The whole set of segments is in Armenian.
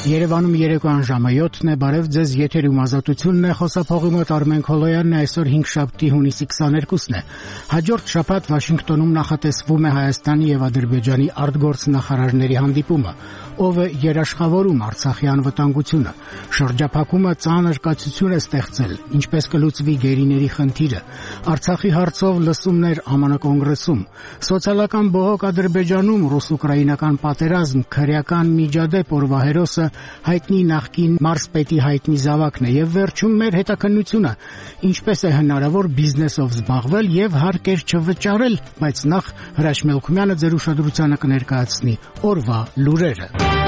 Երևանում երեկոյան ժամը 7-ն է, բարև ձեզ, եթերում Ազատությունն է, խոսափողի մոտ Արմեն Քոլոյանն է, այսօր 5-շաբթի հունիսի 22-ն է։ Հաջորդ շաբաթ Վաշինգտոնում նախատեսվում է Հայաստանի եւ Ադրբեջանի արտգործնախարարների հանդիպումը, ով է երաշխավորում Արցախի անվտանգությունը։ Շրջափակումը ծանր կացություն է ստեղծել, ինչպես կլուծվի գերիների խնդիրը։ Արցախի հարցով լսումներ ԱՄՆ կոնգրեսում, սոցիալական բողոք Ադրբեջանում, ռուս-ուկրաինական պատերազմ, քրեական միջադեպ օրվա հերոսը հայտնի նախկին մարզպետի հայտնի զավակն է եւ վերջում մեր հետաքննությունը ինչպես է հնարավոր բիզնեսով զբաղվել եւ հարկեր չվճարել, բայց նախ Հրաշ Մելքումյանը ձեր ուշադրությանը կներկայացնի օրվա լուրերը։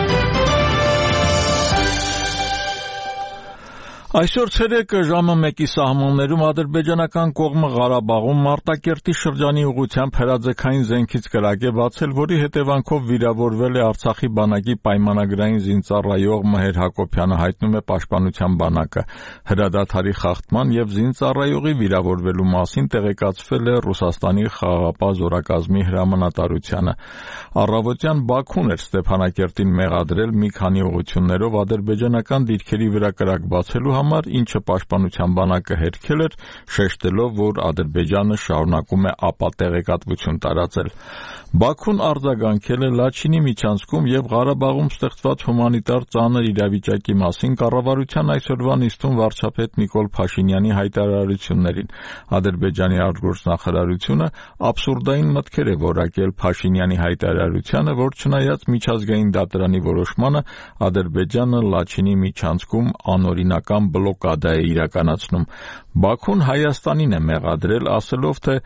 Այսօր ցերեկը ժամը 1-ի սահմաններում ադրբեջանական կողմը Ղարաբաղում Մարտակերտի շրջանի ուղղությամբ հրաձգային զենքից կրակ է բացել, որի հետևանքով վիրավորվել է Արցախի բանակի պայմանագրային զինծառայող Մհեր Հակոբյանը, հայտնում է Պաշտպանության բանակը։ Հրադադարի խախտման եւ զինծառայողի վիրավորվելու մասին տեղեկացվել է Ռուսաստանի խաղաղապահ զորակազմի հրամանատարությանը։ Առավոտյան Բաքուն էր Ստեփանակերտին մեղադրել մի քանի ուղղություններով ադրբեջանական դիրքերի վրա կրակ բացելու ինչը Պաշտպանության բանակը հերքել էր, շեշտելով, որ Ադրբեջանը շարունակում է ապատեղեկատվություն տարածել։ Բաքուն արձագանքել է Լաչինի միջանցքում եւ Ղարաբաղում ստեղծված հումանիտար ծանր իրավիճակի մասին կառավարության այսօրվա նիստում վարչապետ Նիկոլ Փաշինյանի հայտարարություններին։ Ադրբեջանի արտգործնախարարությունը աբսուրդային մտքեր է որակել Փաշինյանի հայտարարությանը, որ չնայած միջազգային դատարանի որոշմանը Ադրբեջանը Լաչինի միջանցքում անօրինական բլոկադա է իրականացնում։ Բաքուն Հայաստանին է մեղադրել, ասելով, թե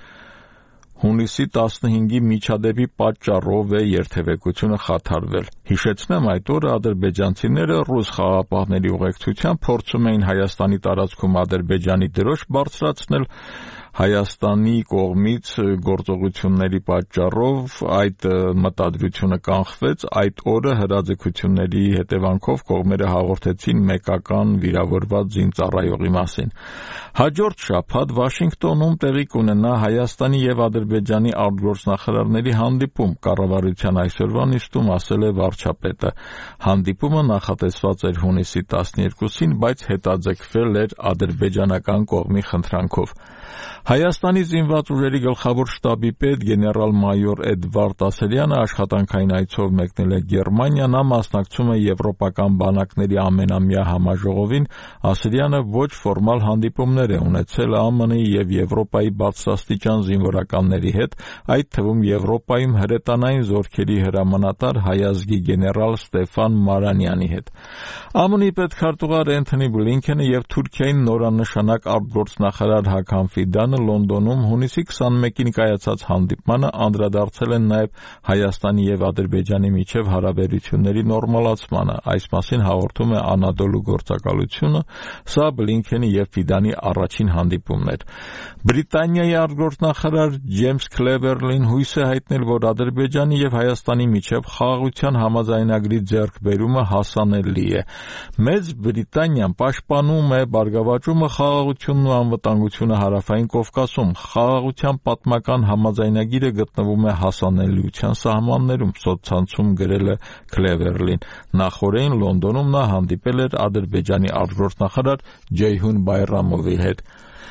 հունիսի 15-ի միջադեպի պատճառով է երթևեկությունը խաթարվել։ Հիշեցնեմ, այդ օրը ադրբեջանցիները ռուս խաղաղապահների ուղեկցությամբ փորձում էին Հայաստանի տարածքում Ադրբեջանի դրոշ բարձրացնել։ Հայաստանի կողմից գործողությունների պատճառով այդ մտադրությունը կանխվեց, այդ օրը հրաձգությունների հետևանքով կողմերը հաղորդեցին մեկական վիրավորված զինծառայողի մասին։ Հաջորդ շաբաթ Վաշինգտոնում տեղի կունենա Հայաստանի եւ Ադրբեջանի արտգործնախարարների հանդիպում, կառավարության այսօրվա նիստում ասել է վարչապետը։ Հանդիպումը նախատեսված էր հունիսի 12-ին, բայց հետաձգվել էր ադրբեջանական կողմի խնդրանքով։ Հայաստանի զինված ուժերի գլխավոր շտաբի պետ գեներալ-մայոր Էդվարդ Ասելյանը աշխատանքային այցով մեկնել է Գերմանիա, նա մասնակցում է եվրոպական բանակների ամենամյա համաժողովին։ Ասելյանը ոչ ֆորմալ հանդիպումներ է ունեցել ԱՄՆ-ի եւ Եվրոպայի բարձրաստիճան զինվորականների հետ, այդ թվում Եվրոպայում հրետանային զորքերի հրամանատար հայազգի գեներալ Ստեֆան Մարանյանի հետ։ ԱՄՆ-ի պետքարտուղար Էնթոնի Բլինքենը եւ Թուրքիայի նորանշանակ արտգործնախարար Հական Ֆիդանը Լոնդոնում հունիսի 21-ին կայացած հանդիպմանը անդրադարձել են նաև Հայաստանի եւ Ադրբեջանի միջև հարաբերությունների նորմալացմանը։ Այս մասին հաղորդում է Անադոլու գործակալությունը, սա Բլինքենի եւ Ֆիդանի առաջին հանդիպումն էր։ Բրիտանիայի արտգործնախարար Ջեյմս Քլեվերլին հույս է հայտնել, որ Ադրբեջանի եւ Հայաստանի միջև խաղաղության համաձայնագրի ձեռքբերումը հասանելի է։ Մեծ Բրիտանիան պաշտպանում է բարգավաճումը, խաղաղությունն ու անվտանգությունը Հարավային Կովկասում։ Խաղաղության պատմական համաձայնագիրը գտնվում է հասանելիության սահմաններում, սոցցանցում գրել է Քլեվերլին։ Նախորդին Լոնդոնում նա հանդիպել էր Ադրբեջանի արտգործնախարար Ջեյհուն Բայրամովի հետ։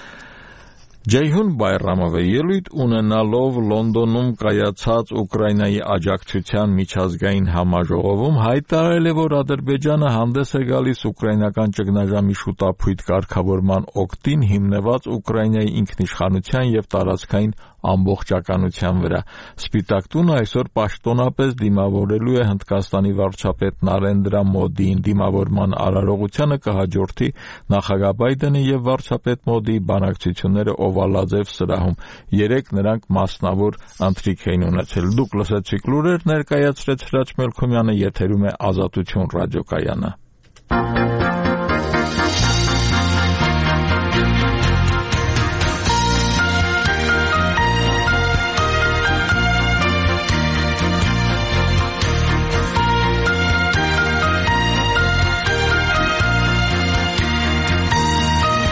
Ջեյհուն Բայրամովը ելույթ ունենալով Լոնդոնում կայացած Ուկրաինայի աջակցության միջազգային համաժողովում հայտարարել է, որ Ադրբեջանը հանդես է գալիս ուկրաինական ճգնաժամի շուտափույթ կարգավորման օգտին հիմնված Ուկրաինայի ինքնիշխանության եւ տարածքային ամբողջականության վրա։ Սպիտակ տունը այսօր պաշտոնապես դիմավորելու է Հնդկաստանի վարչապետ Նարենդրա Մոդիին։ Դիմավորման արարողությանը կհաջորդի նախագահ Բայդենի եւ վարչապետ Մոդիի բանակցությունները Օվալաձև սրահում։ Երեկ նրանք մասնավոր ընթրիք էին ունեցել։ Դուք լսեցիք լուրեր, ներկայացրեց Հրաչ Մելքումյանը, եթերում է Ազատություն ռադիոկայանը։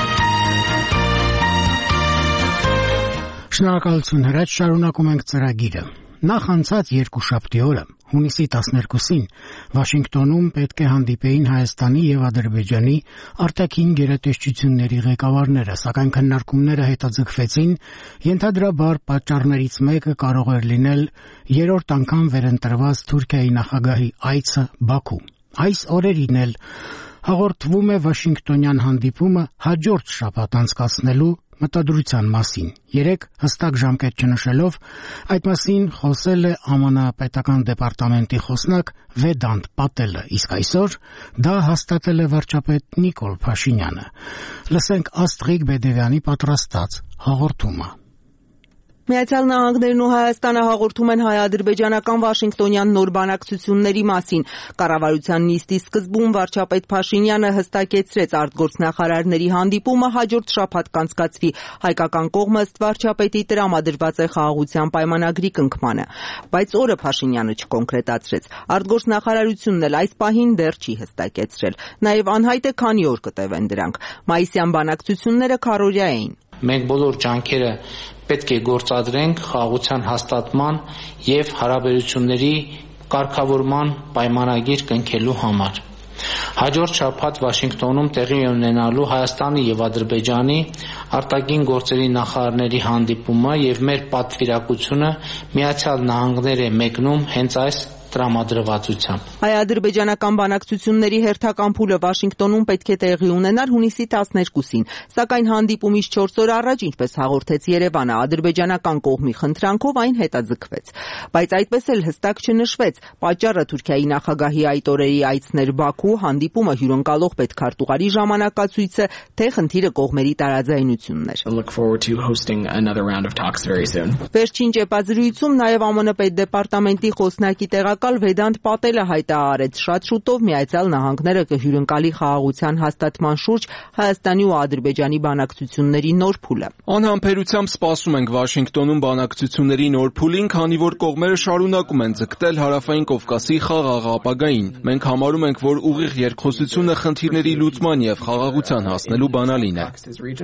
Շնորհակալություն, Հրաչ, շարունակում ենք ծրագիրը։ Նախ անցած երկուշաբթի օրը, հունիսի 12-ին, Վաշինգտոնում պետք է հանդիպեին Հայաստանի եւ Ադրբեջանի արտաքին գերատեսչությունների ղեկավարները, սակայն քննարկումները հետաձգվեցին, ենթադրաբար պատճառներից մեկը կարող էր լինել երրորդ անգամ վերընտրված Թուրքիայի նախագահի այցը Բաքու։ Այս օրերին էլ հաղորդվում է Վաշինգտոնյան հանդիպումը հաջորդ շաբաթ անցկացնելու մտադրության մասին։ Երեկ հստակ ժամկետ չնշելով, այդ մասին խոսել է ԱՄՆ պետական դեպարտամենտի խոսնակ Վեդանտ Պատելը, իսկ այսօր դա հաստատել է վարչապետ Նիկոլ Փաշինյանը։ Լսենք Աստրիկ Բեդևյանի պատրաստած հաղորդումը։ Միացյալ Նահանգներն ու Հայաստանը հաղորդում են հայ-ադրբեջանական Վաշինգտոնյան նոր բանակցությունների մասին։ Կառավարության նիստի սկզբում վարչապետ Փաշինյանը հստակեցրեց արտգործնախարարների հանդիպումը հաջորդ շաբաթ կանցկացվի։ Հայկական կողմը ըստ վարչապետի տրամադրված է խաղաղության պայմանագրի կնքմանը, բայց օրը Փաշինյանը չկոնկրետացրեց։ Արտգործնախարարությունն էլ այս պահին դեռ չի հստակեցրել։ Նաև անհայտ է քանի օր կտևեն դրանք։ Մայիսյան բանակցությունները քառօրյա էին։ Մենք բոլոր ջանքերը պետք է գործադրենք խաղաղության հաստատման եւ հարաբերությունների կարգավորման պայմանագիր կնքելու համար։ Հաջորդ շաբաթ Վաշինգտոնում տեղի ունենալու Հայաստանի եւ Ադրբեջանի արտաքին գործերի նախարարների հանդիպումը եւ մեր պատվիրակությունը Միացյալ Նահանգներ է մեկնում հենց այս տրամադրվածությամբ։ Հայ-ադրբեջանական բանակցությունների հերթական փուլը Վաշինգտոնում պետք է տեղի ունենար հունիսի 12-ին, սակայն հանդիպումից 4 օր առաջ, ինչպես հաղորդեց Երևանը, ադրբեջանական կողմի խնդրանքով այն հետաձգվեց։ Բայց այդպես էլ հստակ չնշվեց, պատճառը Թուրքիայի նախագահի այդ օրերի այցն էր Բաքու, հանդիպումը հյուրընկալող պետքարտուղարի ժամանակացույցը, թե խնդիրը կողմերի տարաձայնությունն էր։ Վերջին ճեպազրույցում նաև ԱՄՆ պետդեպարտամենտի խոսնակի տեղակալ Վեդանտ Պատելը հայտարարեց, շատ շուտով Միացյալ Նահանգները կհյուրընկալի խաղաղության հաստատման շուրջ Հայաստանի ու Ադրբեջանի բանակցությունների նոր փուլը։ Անհամբերությամբ սպասում ենք Վաշինգտոնում բանակցությունների նոր փուլին, քանի որ կողմերը շարունակում են ձգտել Հարավային Կովկասի խաղաղ ապագային։ Մենք համարում ենք, որ ուղիղ երկխոսությունը խնդիրների լուծման եւ խաղաղության հասնելու բանալին է։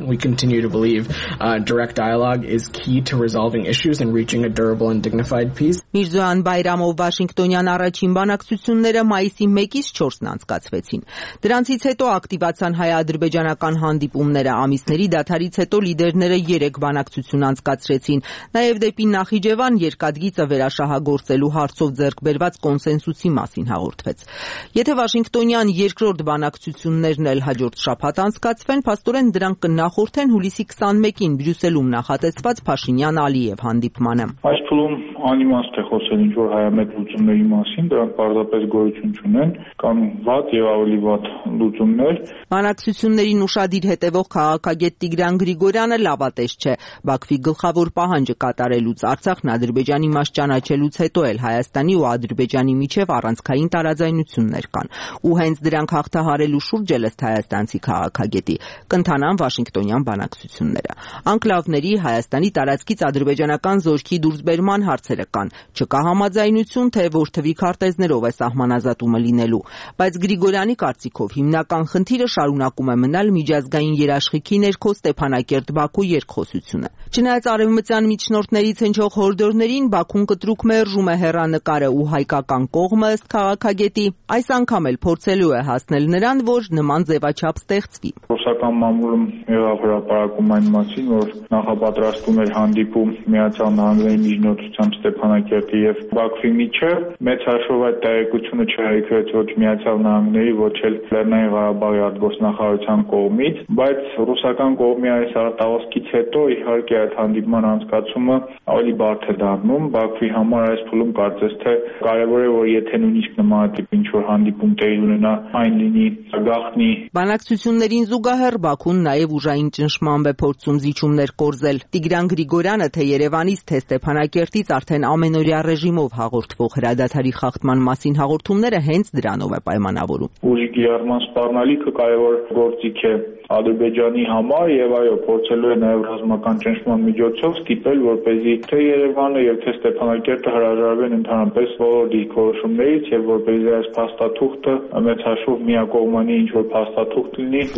Միրզոյան Բայրամով Վաշինգտոնյան առաջին բանակցությունները մայիսի 1-ից 4-ն անցկացվեցին։ Դրանցից հետո ակտիվացան հայ-ադրբեջանական հանդիպումները, ամիսների դադարից հետո լիդերները 3 բանակցություն անցկացրեցին։ Նաև դեպի Նախիջևան երկաթգիծը վերաշահագործելու հարցով ձեռք բերված կոնսենսուսի մասին հաղորդվեց։ Եթե Վաշինգտոնյան երկրորդ բանակցություններն էլ հաջորդ շաբաթ անցկացվեն, փաստորեն դրանք կնախորդեն հուլիսի 21-ին Բրյուսելում նախատեսված Փաշինյան-Ալիև հանդիպմանը։ Այս փուլում անիմաստ է խոսել ինչ-որ հայամետ լուծումների մասին, դրանք պարզապես գոյություն չունեն, կան վատ եւ ավելի վատ լուծումներ։ Բանակցություններին ուշադիր հետևող քաղաքագետ Տիգրան Գրիգորյանը լավատես չէ։ Բաքվի գլխավոր պահանջը կատարելուց, Արցախն Ադրբեջանի մաս ճանաչելուց հետո էլ Հայաստանի ու Ադրբեջանի միջև առանցքային տարաձայնություններ կան։ Ու հենց դրանք հաղթահարելու շուրջ էլ ըստ հայաստանցի քաղաքագետի կընթանան Վաշինգտոնյան բանակցությունները։ Անկլավների Հայաստանի տարածքից ադրբեջանական զորքի դուրսբերման հարցերը կան։ Չկա համաձայնություն, թե որ թվի քարտեզներով է սահմանազատումը լինելու, բայց Գրիգորյանի կարծիքով հիմնական խնդիրը շարունակում է մնալ միջազգային երաշխիքի ներքո Ստեփանակերտ-Բաքու երկխոսությունը։ Չնայած արևմտյան միջնորդներից հնչող հորդորներին, Բաքուն կտրուկ մերժում է հեռանկարը ու հայկական կողմը ըստ քաղաքագետի այս անգամ էլ փորձելու է հասնել նրան, որ նման ձևաչափ ստեղծվի։ Ռուսական մամուլում եղավ հրապարակում այն մասին, որ նախապատրաստում էր հանդիպում Միացյալ Նահանգների միջնորդությամբ Ստեփանակերտի եւ Բաքվի միջև, մեծ հաշվով այդ տեղեկությունը չհայտնվեց ոչ Միացյալ Նահանգների, ոչ էլ Լեռնային Ղարաբաղի արտգործնախարարության կողմից, բայց ռուսական կողմի այս արտահոսքից հետո իհարկե այդ հանդիպման անցկացումը ավելի բարդ է դառնում։ Բաքվի համար այս փուլում կարծես թե կարևոր է, որ եթե նույնիսկ նմանատիպ ինչ-որ հանդիպում տեղի ունենա, այն լինի գաղտնի։ Բանակցություններին զուգահեռ Բաքուն նաև ուժային ճնշմամբ է փորձում զիջումներ կորզել։ Տիգրան Գրիգորյանը թե Երևանից, թե Ստեփանակերտից արդեն ամենօրյա ռեժիմով հաղորդվող հրադադարի խախտման մասին հաղորդումները հենց դրանով է պայմանավորում։ Ուժի կիրառման սպառնալիքը կարևոր գործիք է Ադրբեջանի համար եւ այո, փորձելու է նաեւ ռազմական ճնշման միջոցով ստիպել, որպեսզի թե Երևանը եւ թե Ստեփանակերտը հրաժարվեն ընդհանրապես բոլոր դիրքորոշումներից եւ որպեսզի այս փաստաթուղթը մեծ հաշվով միակողմանի ինչ որ փաստաթուղթ լինի, որը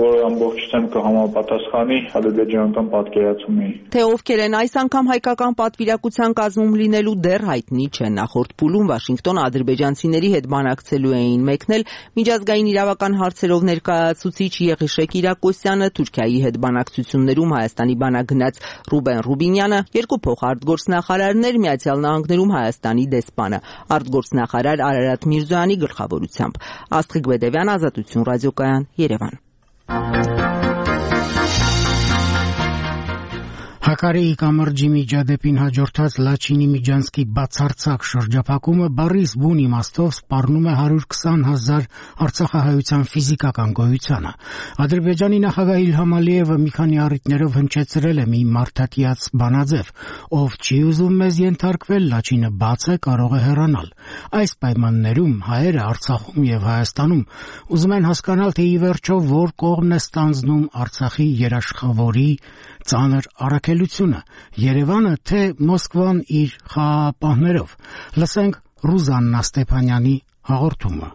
ամբողջությամբ կհամապատասխանի ադրբեջանական պատկերացումի։ Թե ովքեր են այս անգամ հայկական պատվիրակության կազմում լինելու դեռ հայտնի չէ։ Նախորդ փուլում Վաշինգտոն ադրբեջանցիների հետ բանակցելու էին մեկնել միջազգային իրավական հարցերով ներկայացուցիչ Եղիշեկ Իրակոսյանը, Թուրքիայի հետ բանակցություններում Հայաստանի բանակ գնաց Ռուբեն Ռուբինյանը, երկու փոխարտգործնախարարներ Միացյալ Նահանգներում Հայաստանի դեսպանը, արտգործնախարար Արարատ Միրզոյանի գլխավորությամբ։ Աստղիկ Բեդևյան, Ազատություն ռադիոկայան, Երևան։ Հակարեի կամրջի միջադեպին հաջորդած Լաչինի Միջանցքի բացարձակ շրջափակումը բառից բուն իմաստով սպառնում է 120,000 արցախահայության ֆիզիկական գոյությանը։ Ադրբեջանի նախագահ Իլհամ Ալիևը մի քանի առիթներով հնչեցրել է մի մարդատիաց բանաձև, ով չի ուզում մեզ ենթարկվել, Լաչինը բաց է, կարող է հեռանալ։ Այս պայմաններում հայերը Արցախում եւ Հայաստանում ուզում են հասկանալ, թե ի վերջո որ կողմն է ստանձնում Արցախի երաշխավորի ծանր առաքելությունը, Երևանը թե Մոսկվան իր խաղաղապահներով։ Լսենք Ռուզաննա Ստեփանյանի հաղորդումը։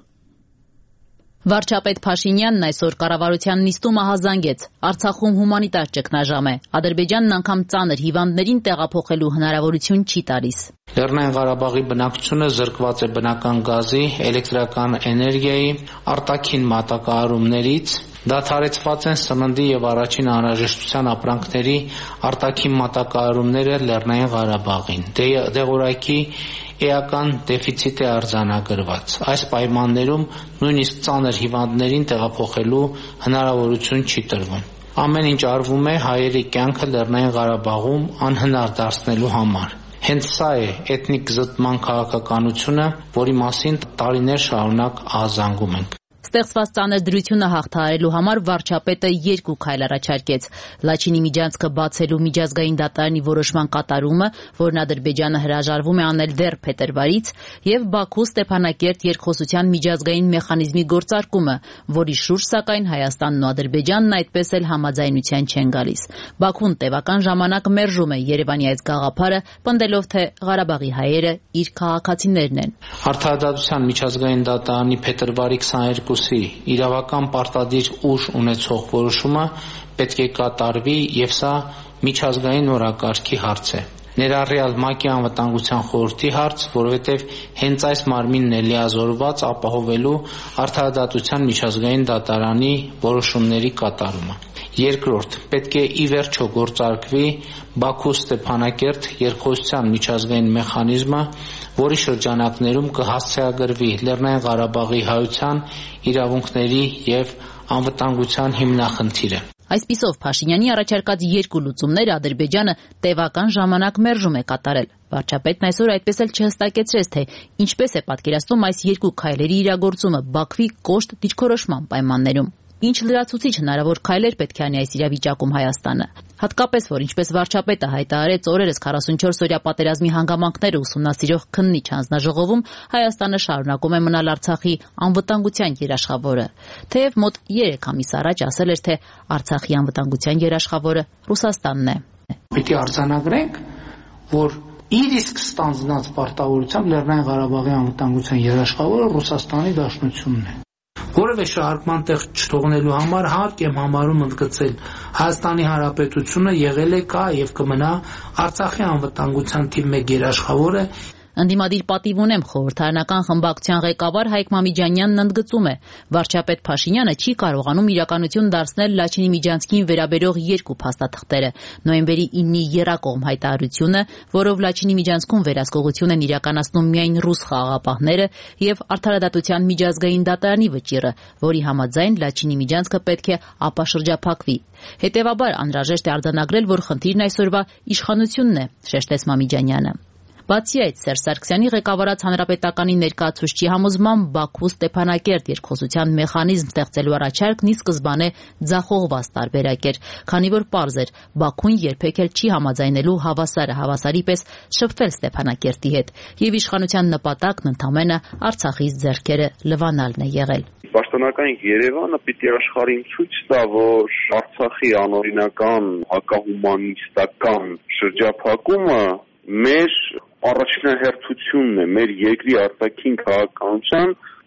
Վարչապետ Փաշինյանն այսօր կառավարության նիստումը հազանգեց. Արցախում հումանիտար ճգնաժամ է։ Ադրբեջանն անգամ ծանր հիվանդներին տեղափոխելու հնարավորություն չի տալիս։ Լեռնային Ղարաբաղի բնակչությունը զրկված է բնական գազի, էլեկտրական էներգիայի, արտաքին մատակարարումներից, դադարեցված են սննդի եւ առաջին անհրաժեշտության ապրանքների արտաքին մատակարարումները Լեռնային Ղարաբաղին։ Դեղորայքի էական դեֆիցիտ է արձանագրված։ Այս պայմաններում նույնիսկ ծանր հիվանդներին տեղափոխելու հնարավորություն չի տրվում։ Ամեն ինչ արվում է հայերի կյանքը Լեռնային Ղարաբաղում անհնար դարձնելու համար։ Հենց սա է էթնիկ զտման քաղաքականությունը, որի մասին տարիներ շարունակ ահազանգում ենք։ Ստեղծված ծանր դրությունը հաղթահարելու համար վարչապետը երկու քայլ առաջարկեց. Լաչինի միջանցքը բացելու միջազգային դատարանի որոշման կատարումը, որն Ադրբեջանը հրաժարվում է անել դեռ փետրվարից, եւ Բաքու-Ստեփանակերտ երկխոսության միջազգային մեխանիզմի գործարկումը, որի շուրջ սակայն Հայաստանն ու Ադրբեջանն այդպես էլ համաձայնության չեն գալիս։ Բաքուն տևական ժամանակ մերժում է Երևանի այս գաղափարը, պնդելով, թե Ղարաբաղի հայերը իր քաղաքացիներն են։ Արդարադատության միջազգային դատարանի փետրվարի 22-ի իրավական պարտադիր ուժ ունեցող որոշումը պետք է կատարվի եւ սա միջազգային օրակարգի հարց է։ Ներառյալ ՄԱԿ-ի անվտանգության խորհրդի հարց, որովհետև հենց այս մարմինն է լիազորված ապահովելու արդարադատության միջազգային դատարանի որոշումների կատարումը։ Երկրորդ, պետք է ի վերջո գործարկվի Բաքու-Ստեփանակերտ երկխոսության միջազգային մեխանիզմը, որի շրջանակներում կհասցեագրվի Լեռնային Ղարաբաղի հայության իրավունքների եւ անվտանգության հիմնախնդիրը։ Այսպիսով Փաշինյանի առաջարկած երկու լուծումները Ադրբեջանը տևական ժամանակ մերժում է կատարել։ Վարչապետն այսօր այդպես էլ չհստակեցրեց, թե ինչպես է պատկերացնում այս երկու քայլերի իրագործումը Բաքվի կոշտ դիրքորոշման պայմաններում։ Ինչ լրացուցիչ հնարավոր քայլեր պետք է անի այս իրավիճակում Հայաստանը։ Հատկապես, որ ինչպես վարչապետը հայտարարեց օրերս 44-օրյա պատերազմի հանգամանքները ուսումնասիրող քննիչ հանձնաժողովում, Հայաստանը շարունակում է մնալ Արցախի անվտանգության երաշխավորը։ Թեև մոտ 3 ամիս առաջ ասել էր, թե Արցախի անվտանգության երաշխավորը Ռուսաստանն է։ Պետք է արձանագրենք, որ իր իսկ ստանձնած պարտավորությամբ Լեռնային Ղարաբաղի անվտանգության երաշխավորը Ռուսաստանի Դաշնությունն է։ Որևէ շահարկման տեղ չթողնելու համար հարկ եմ համարում ընդգծել Հայաստանի Հանրապետությունը եղել է, կա եւ կմնա Արցախի անվտանգության թիվ 1 երաշխավորը։ Ընդդիմադիր պատիվ ունեմ խորհրդարանական խմբակցության ղեկավար Հայկ Մամիջանյանն ընդգծում է. Վարչապետ Փաշինյանը չի կարողանում իրականություն դարձնել Լաչինի միջանցքին վերաբերող երկու փաստաթղթերը՝ նոյեմբերի 9-ի եռակողմ հայտարարությունը, որով Լաչինի միջանցքում վերահսկողություն են իրականացնում միայն ռուս խաղաղապահները, եւ Արդարադատության միջազգային դատարանի վճիռը, որի համաձայն Լաչինի միջանցքը պետք է ապաշրջափակվի։ Հետևաբար անհրաժեշտ է արձանագրել, որ խնդիրն այսօրվա իշխանությունն է, շեշտեց Մամիջանյանը։ Բացի այդ, Սերժ Սարգսյանի ղեկավարած հանրապետականի ներկայացուցչի համոզմամբ Բաքու-Ստեփանակերտ երկխոսության մեխանիզմ ստեղծելու առաջարկն ի սկզբանե ձախողված տարբերակ էր, քանի որ պարզ էր, Բաքուն երբեք էլ չի համաձայնելու հավասարը հավասարի պես շփվել Ստեփանակերտի հետ, եւ իշխանության նպատակն ընդամենը Արցախից ձեռքերը լվանալն է եղել։ Պաշտոնական Երևանը պիտի աշխարհին ցույց տա, որ Արցախի անօրինական հակահումանիստական շրջափակումը մեր առաջնահերթությունն է մեր երկրի արտաքին քաղաքականության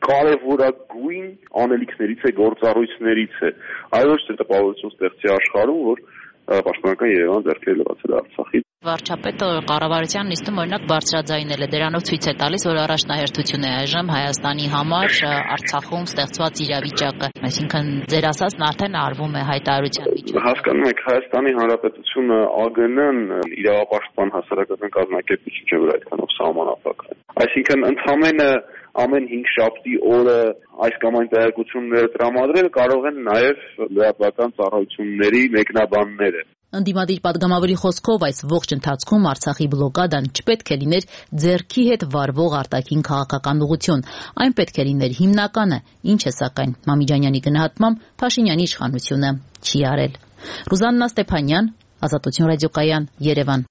կարևորագույն անելիքներից է, գործառույթներից է։ Այո, ոչ թե տպավորություն ստեղծի աշխարհում, որ պաշտպանական Երևան ձեռքերը լվացել է Արցախից։ Վարչապետը կառավարության նիստում օրինակ բարձրաձայնել է, դրանով ցույց է տալիս, որ առաջնահերթություն է այժմ Հայաստանի համար Արցախում ստեղծված իրավիճակը։ Այսինքն ձեր ասածն արդեն արվում է հայտարարության միջոցով։ Հասկանում եք, Հայաստանի Հանրապետությունը ԱԳՆ-ն իրավապաշտպան հասարակական կազմակերպություն չէ, որ այդքանով սահմանափակ է։ Այսինքն ընդհանրապես ամեն 5 շաբթի օրը այս կամ այն տեղեկությունները տրամադրել կարող են նաև լրատվական ծառայությունների մեկնաբանները։ Ընդդիմադիր падգամավորի խոսքով այս ողջ ընթացքում Արցախի բլոկադան չպետք է լիներ ձեռքի հետ վարվող արտաքին քաղաքական ուղղություն, այն պետք է լիներ հիմնականը, ինչը սակայն Մամիջանյանի գնահատմամբ Փաշինյանի իշխանությունը չի արել։ Ռուզաննա Ստեփանյան, Ազատություն ռադիոկայան, Երևան։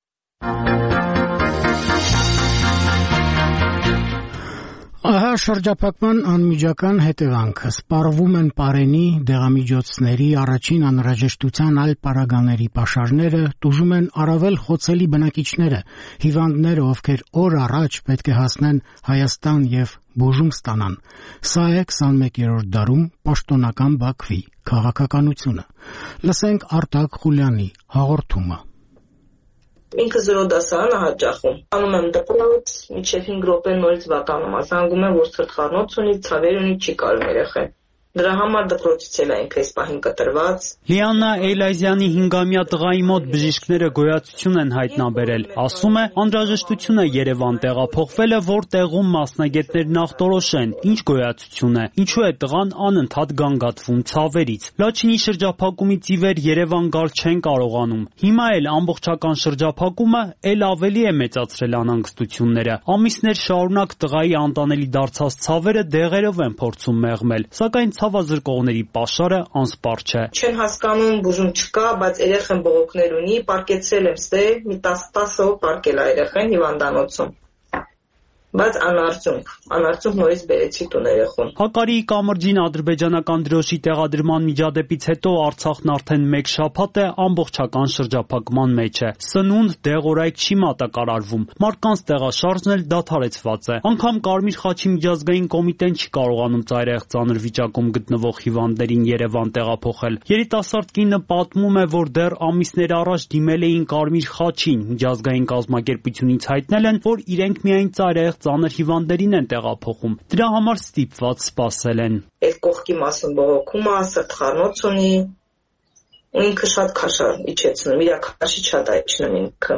Ահա շրջափակման անմիջական հետևանքը։ Սպառվում են պարենի, դեղամիջոցների, առաջին անհրաժեշտության այլ պարագաների պաշարները, տուժում են առավել խոցելի բնակիչները, հիվանդները, ովքեր օր առաջ պետք է հասնեն Հայաստան եւ բուժում ստանան։ Սա է 21-րդ դարում պաշտոնական Բաքվի քաղաքականությունը։ Լսենք Արտակ Խուլյանի հաղորդումը։ Ինքը 0 դասարան հաճախում։ Անում եմ դպրոց, մինչև 5 րոպե նորից վատանում, ասանգում եմ, որ սրտխառնոց ունի, ցավեր ունի, չի կարում երեխեն։ Դրա համար դպրոցից էլ այնք այս պահին կտրված։ Լիաննա Էյլազյանի 5-ամյա տղայի մոտ բժիշկները գոյացություն են հայտնաբերել։ Ասում է, անհրաժեշտություն է Երևան տեղափոխվելը, որ տեղում մասնագետներն ախտորոշեն, ինչ գոյացություն է, ինչու է տղան անընդհատ գանգատվում ցավերից։ Լաչինի շրջափակումից ի վեր Երևան գալ չեն կարողանում։ Հիմա էլ ամբողջական շրջափակումը էլ ավելի է մեծացրել անհանգստությունները։ Ամիսներ շարունակ տղայի անտանելի դարձած ցավերը դեղերով են փորձում մեղմել, սակայն ցավազրկողների պաշարը անսպառ չէ։ Չեն հասկանում, բուժում չկա, բայց երեխան բողոքներ ունի, պարկեցրել եմ ստե, մի 10 օր պարկել է երեխան հիվանդանոցում։ Բայց անարդյունք նորից բերեցի տուն երեխուն։ Հակարիի կամրջին ադրբեջանական դրոշի տեղադրման միջադեպից հետո Արցախն արդեն 1 շաբաթ է ամբողջական շրջափակման մեջ է։ Սնունդ, դեղորայք չի մատակարարվում։ Մարդկանց տեղաշարժն էլ դադարեցված է։ Անգամ Կարմիր խաչի միջազգային կոմիտեն չի կարողանում ծայրահեղ ծանր վիճակում գտնվող հիվանդներին Երևան տեղափոխել։ Երիտասարդ կինը պատմում է, որ դեռ ամիսներ առաջ դիմել էին Կարմիր խաչին, միջազգային կազմակերպությունից հայտնել են, որ իրենք միայն ծայրահեղ ծանր հիվանդներին են տեղափոխում։ Դրա համար ստիպված սպասել են։ Այդ կողքի մասում բողոքում է, սրտխառնոց ունի, ու ինքը շատ քաշար իջեցնում, իր քաշի շատ այջնում ինքը։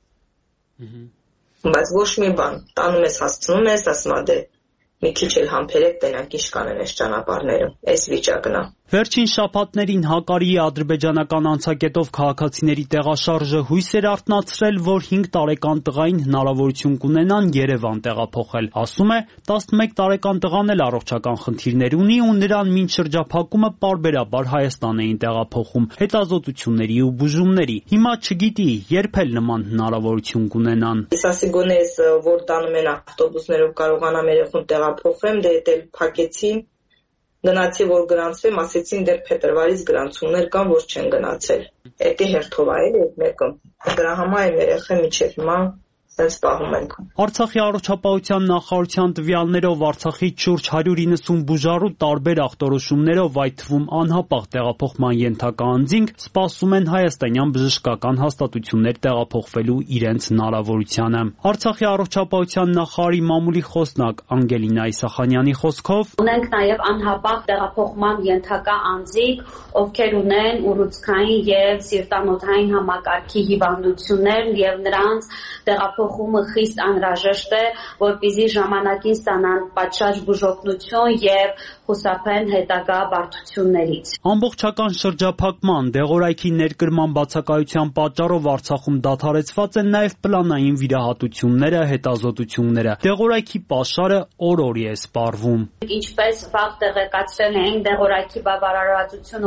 Բայց ոչ մի բան, տանում ես, հասցնում ես, ասում է դե մի քիչ էլ համբերեք, տենանք ինչ կանեն այս ճանապարհներում, այս վիճակն է։ Վերջին շաբաթներին Հակարիի ադրբեջանական անցակետով քաղաքացիների տեղաշարժը հույս էր արթնացրել, որ 5 տարեկան տղային հնարավորություն կունենան Երևան տեղափոխել։ Ասում է, 11 տարեկան տղան էլ առողջական խնդիրներ ունի ու նրան մինչ շրջափակումը պարբերաբար Հայաստան էին տեղափոխում հետազոտությունների ու բուժումների։ Հիմա չգիտի, երբ էլ նման հնարավորություն կունենան։ Իսասի գոնես, որ տանում են ավտոբուսներով կարողանամ երեխուն տեղափոխեմ, դե էլ փակեցին։ Գնացի, որ գրանցվեմ, ասեցին դեռ փետրվարից գրանցումներ կան, որ չեն գնացել։ Էդի հերթով է էլ այդ մեկը։ Դրա համար եմ երեխա միջև հիմա sense պահում ենք։ Արցախի առողջապահության նախարարության տվյալներով Արցախից շուրջ 190 բուժառու տարբեր ախտորոշումներով, այդ թվում անհապաղ տեղափոխման ենթակա անձինք, սպասում են հայաստանյան բժշկական հաստատություններ տեղափոխվելու իրենց հնարավորությանը։ Արցախի առողջապահության նախարարի մամուլի խոսնակ Անգելինա Իսախանյանի խոսքով ունենք նաև անհապաղ տեղափոխման ենթակա անձիկ, ովքեր ունեն ուռուցքային եւ սիրտանոթային համակարգի հիվանդություններ եւ նրանց տեղափոխումը խիստ անհրաժեշտ է, որպեսզի ժամանակին ստանան պատշաճ բուժօգնություն եւ խուսափեն հետագա բարդություններից։ Ամբողջական շրջափակման, դեղորայքի ներկրման բացակայության պատճառով Արցախում դադարեցված են նաև պլանային վիրահատությունները, հետազոտությունները։ Դեղորայքի պաշարը օր-օրի է սպառվում։ Ինչպես վաղ տեղեկացրել էին, դեղորայքի բավարարվածությունը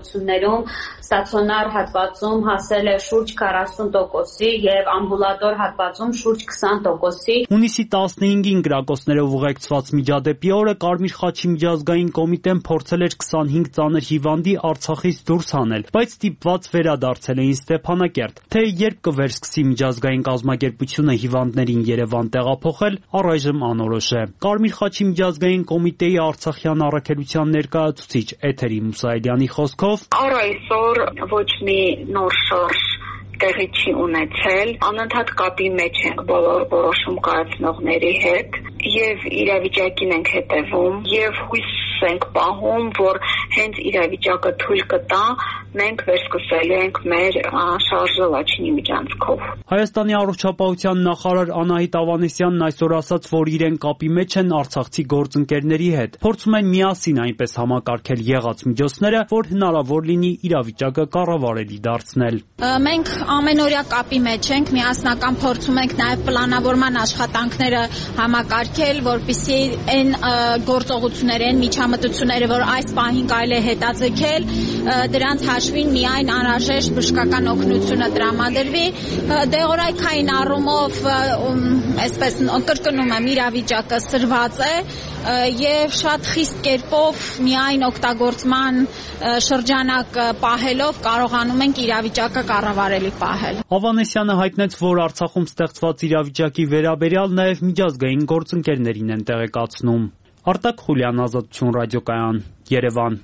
բուժհաստատություններում ստացիոնար հատվածում հասել է շուրջ 40%-ի եւ ամբուլատոր հատվածում շուրջ 20%-ի։ Հունիսի 15-ին գրակոչներով ուղեկցված միջադեպի օրը Կարմիր խաչի միջազգային կոմիտեն փորձել էր 25 ծանր հիվանդի Արցախից դուրս հանել, բայց ստիպված վերադարձել էին Ստեփանակերտ։ Թե երբ կվերսկսի միջազգային կազմակերպությունը հիվանդներին Երևան տեղափոխել, առայժմ անորոշ է։ Կարմիր խաչի միջազգային կոմիտեի Արցախյան առաքելության ներկայացուցիչ Էթերի Մուսայելյանի խոսքով առ այսօր ոչ մի նոր շարժ տեղի չի ունեցել, անընդհատ կապի մեջ ենք բոլոր որոշում կայացնողների հետ եւ իրավիճակին ենք հետևում եւ հույս ենք պահում, որ հենց իրավիճակը թույլ կտա, մենք վերսկսելու ենք մեր շարժը Լաչինի միջանցքով։ Հայաստանի առողջապահության նախարար Անահիտ Ավանեսյանն այսօր ասաց, որ իրեն կապի մեջ են արցախցի գործընկերների հետ, փորձում են միասին այնպես համակարգել եղած միջոցները, որ հնարավոր լինի իրավիճակը կառավարելի դարձնել։ Մենք ամենօրյա կապի մեջ ենք, միասնական փորձում ենք նաև պլանավորման աշխատանքները համակարգել, որպեսզի այն գործողությունները, միջամտությունները, որ այս պահին կարելի է հետաձգել, դրանց հաշվին միայն անհրաժեշտ բժշկական օգնությունը տրամադրվի։ Դեղորայքային առումով, այսպես կրկնում եմ, իրավիճակը սրված է եւ շատ խիստ կերպով միայն օգտագործման շրջանակ պահելով կարողանում ենք իրավիճակը կառավարելի պահել։ Ավանեսյանը հայտնեց, որ Արցախում ստեղծված իրավիճակի վերաբերյալ նաև միջազգային գործընկերներին են տեղեկացնում։ Արտակ Խուլյան, Ազատություն ռադիոկայան, Երևան։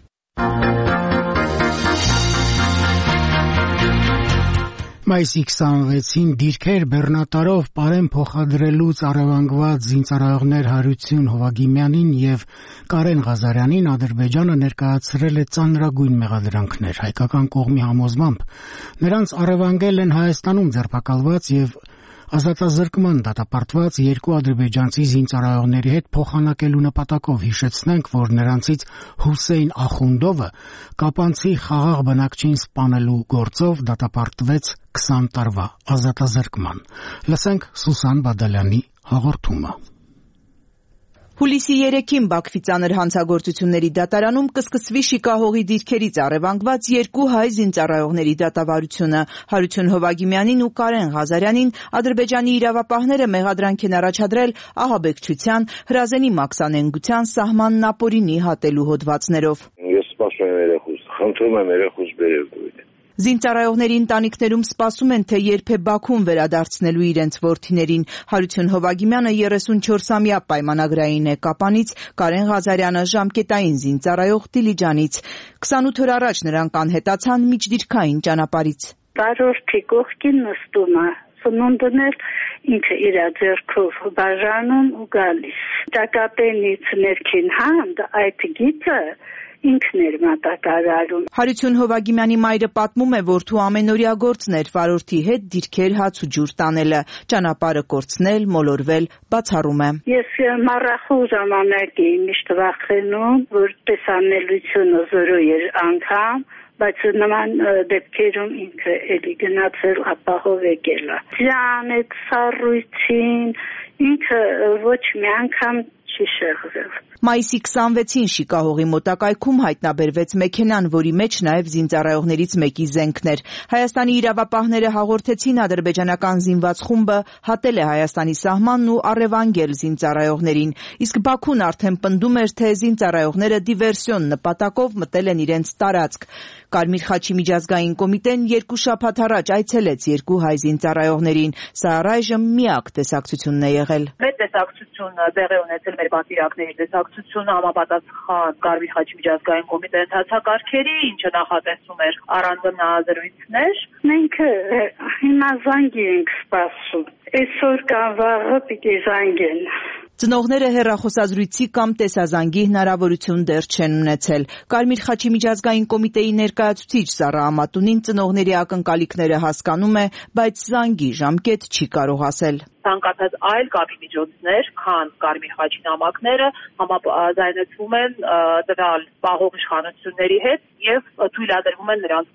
Մայիսի 26-ին դիրքեր բեռնատարով պարեն փոխադրելուց առևանգված զինծառայողներ Հարություն Հովագիմյանին եւ Կարեն Ղազարյանին Ադրբեջանը ներկայացրել է ծանրագույն մեղադրանքներ։ Հայկական կողմի համոզմամբ նրանց առևանգել են Հայաստանում ձերբակալված եւ ազատազրկման դատապարտված երկու ադրբեջանցի զինծառայողների հետ փոխանակելու նպատակով հիշեցնենք, որ նրանցից Հուսեյն Ախունդովը կապանցի խաղաղ բնակչին սպանելու գործով դատապարտվեց 20 տարվա ազատազրկման։ Լսենք Սուսան Բադալյանի հաղորդումը։ Հուլիսի 3-ին Բաքվի ծանր հանցագործությունների դատարանում կսկսվի շիկահողի դիրքերից առևանգված երկու հայ զինծառայողների դատավարությունը։ Հարություն Հովագիմյանին ու Կարեն Ղազարյանին Ադրբեջանի իրավապահները մեղադրանք են առաջադրել ահաբեկչության, հրազենի մաքսանենգության, սահմանն ապօրինի հատելու հոդվածներով։ Ես սպասում եմ երեխուս, խնդրում եմ երեխուս բերել դուք։ Զինծառայողների ընտանիքներում սպասում են, թե երբ է Բաքուն վերադարձնելու իրենց որդիներին։ Հարություն Հովագիմյանը 34-ամյա պայմանագրային է Կապանից, Կարեն Ղազարյանը ժամկետային զինծառայող Դիլիջանից։ 28 օր առաջ նրանք անհետացան միջդիրքային ճանապարհից։ Բարորդի կողքին նստում է, սնունդն էլ ինքը իր ձեռքով բաժանում ու գալիս։ Ճակատենից ներքին հանդ այդ գիծը ինքն էր մատակարարում։ Հարություն Հովագիմյանի մայրը պատմում է, որ թու ամենօրյա գործն էր վարորդի հետ դիրքեր հաց ու ջուր տանելը, ճանապարհը կորցնել, մոլորվել, բացառում է։ Ես մառախու ժամանակ էի միշտ վախենում, որ տեսանելությունը զորո էր անգամ, բայց նման դեպքերում ինքը էլի գնացել ապահով եկել է։ Ձյան այդ սառույցին ինքը ոչ մի անգամ չի շեղվել։ Մայիսի 26-ին Շիկահողի մոտակայքում հայտնաբերվեց մեքենան, որի մեջ նաև զինծառայողներից մեկի զենքն էր։ Հայաստանի իրավապահները հաղորդեցին ադրբեջանական զինված խումբը հատել է Հայաստանի սահմանն ու առևանգել զինծառայողներին, իսկ Բաքուն արդեն պնդում էր, թե զինծառայողները դիվերսիոն նպատակով մտել են իրենց տարածք։ Կարմիր խաչի միջազգային կոմիտեն 2 շաբաթ առաջ այցելեց երկու հայ զինծառայողներին։ Սա առայժմ միակ տեսակցությունն է եղել։ Մեր տեսակցությունը տեղի ունեցել մեր պատվիրակների տեսակցությունը համապատասխան Կարմիր խաչի միջազգային կոմիտեի ընթացակարգերի, ինչը նախատեսում էր առանձնազրույցներ։ Մենք հիմա զանգի ենք սպասում։ Այսօր կամ վաղը պիտի զանգեն։ Ծնողները հեռախոսազրույցի կամ տեսազանգի հնարավորություն դեռ չեն ունեցել։ Կարմիր խաչի միջազգային կոմիտեի ներկայացուցիչ Սառա Ամատունին ծնողների ակնկալիքները հասկանում է, բայց զանգի ժամկետ չի կարող ասել։ Ցանկացած այլ կապի միջոցներ, քան Կարմիր խաչի նամակները համաձայնեցվում են տվյալ պահող իշխանությունների հետ եւ թույլատրվում են նրանց կողմից։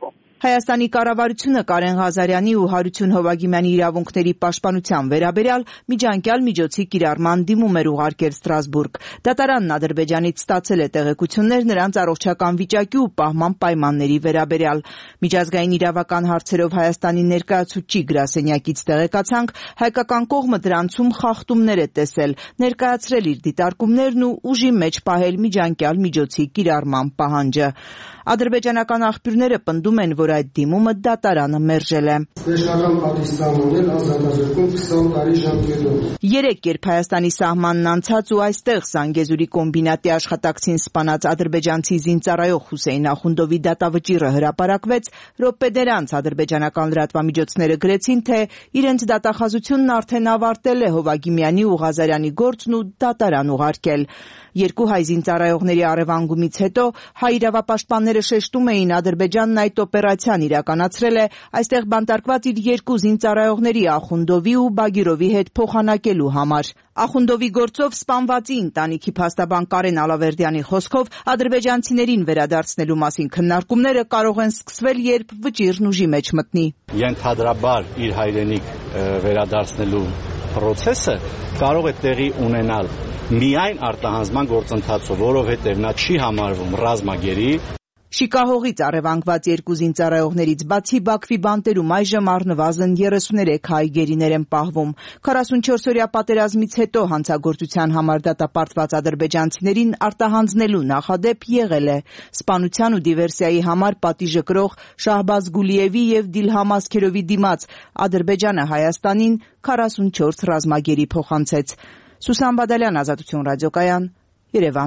Հայաստանի կառավարությունը Կարեն Ղազարյանի ու Հարություն Հովագիմյանի իրավունքների պաշտպանության վերաբերյալ միջանկյալ միջոցի կիրառման դիմում էր ուղարկել Ստրասբուրգ։ Դատարանն Ադրբեջանից ստացել է տեղեկություններ նրանց առողջական վիճակի ու պահման պայմանների վերաբերյալ։ Միջազգային իրավական հարցերով Հայաստանի ներկայացուցիչ գրասենյակից տեղեկացանք, հայկական կողմը դրանցում խախտումներ է տեսել, ներկայացրել իր դիտարկումներն ու ուժի մեջ պահել միջանկյալ միջոցի կիրառման պահանջը։ Ադրբեջանական աղբյուրները պնդում են, որ այդ դիմումը դատարանը մերժել է։ Վերջնական պատիժ ստանալել ազատազրկում 20 տարի ժամկետով։ 3 երբ Հայաստանի սահմանն անցած ու այստեղ Զանգեզուրի կոմբինատի աշխատակցին սպանած ադրբեջանցի զինծառայող Հուսեյն Ախունդովի դատավճիռը հրապարակվեց, րոպե դեռ անց ադրբեջանական լրատվամիջոցները գրեցին, թե իրենց դատախազությունն արդեն ավարտել է Հովագիմյանի ու Ղազարյանի գործն ու դատարան ուղարկել։ Երկու հայ զինծառայողների առևանգումից հետո հայ իրավապաշտպանները շեշտում էին, Ադրբեջանն այդ օպերացիան իրականացրել է այստեղ բանտարկված իր երկու զինծառայողների Ախունդովի ու Բագիրովի հետ փոխանակելու համար։ Ախունդովի գործով սպանվածի ընտանիքի փաստաբան Կարեն Ալավերդյանի խոսքով ադրբեջանցիներին վերադարձնելու մասին քննարկումները կարող են սկսվել, երբ վճիռն ուժի մեջ մտնի։ Ենթադրաբար իր հայրենիք վերադարձնելու process-ը կարող է տեղի ունենալ միայն արտահանձնման գործընթացով, որովհետև նա չի համարվում ռազմագերի։ Շիկահողից առևանգված երկու զինծառայողներից բացի Բաքվի բանտերում այժմ առնվազն 33 հայ գերիներ են պահվում։ 44-օրյա պատերազմից հետո հանցագործության համար դատապարտված ադրբեջանցիներին արտահանձնելու նախադեպ եղել է։ Սպանության ու դիվերսիայի համար պատիժը կրող Շահբազ Գուլիևի և Դիլհամ Ասքերովի դիմաց Ադրբեջանը Հայաստանին 44 ռազմագերի փոխանցեց։ Սուսան Բադալյան, Ազատություն ռադիոկայան, Երևան։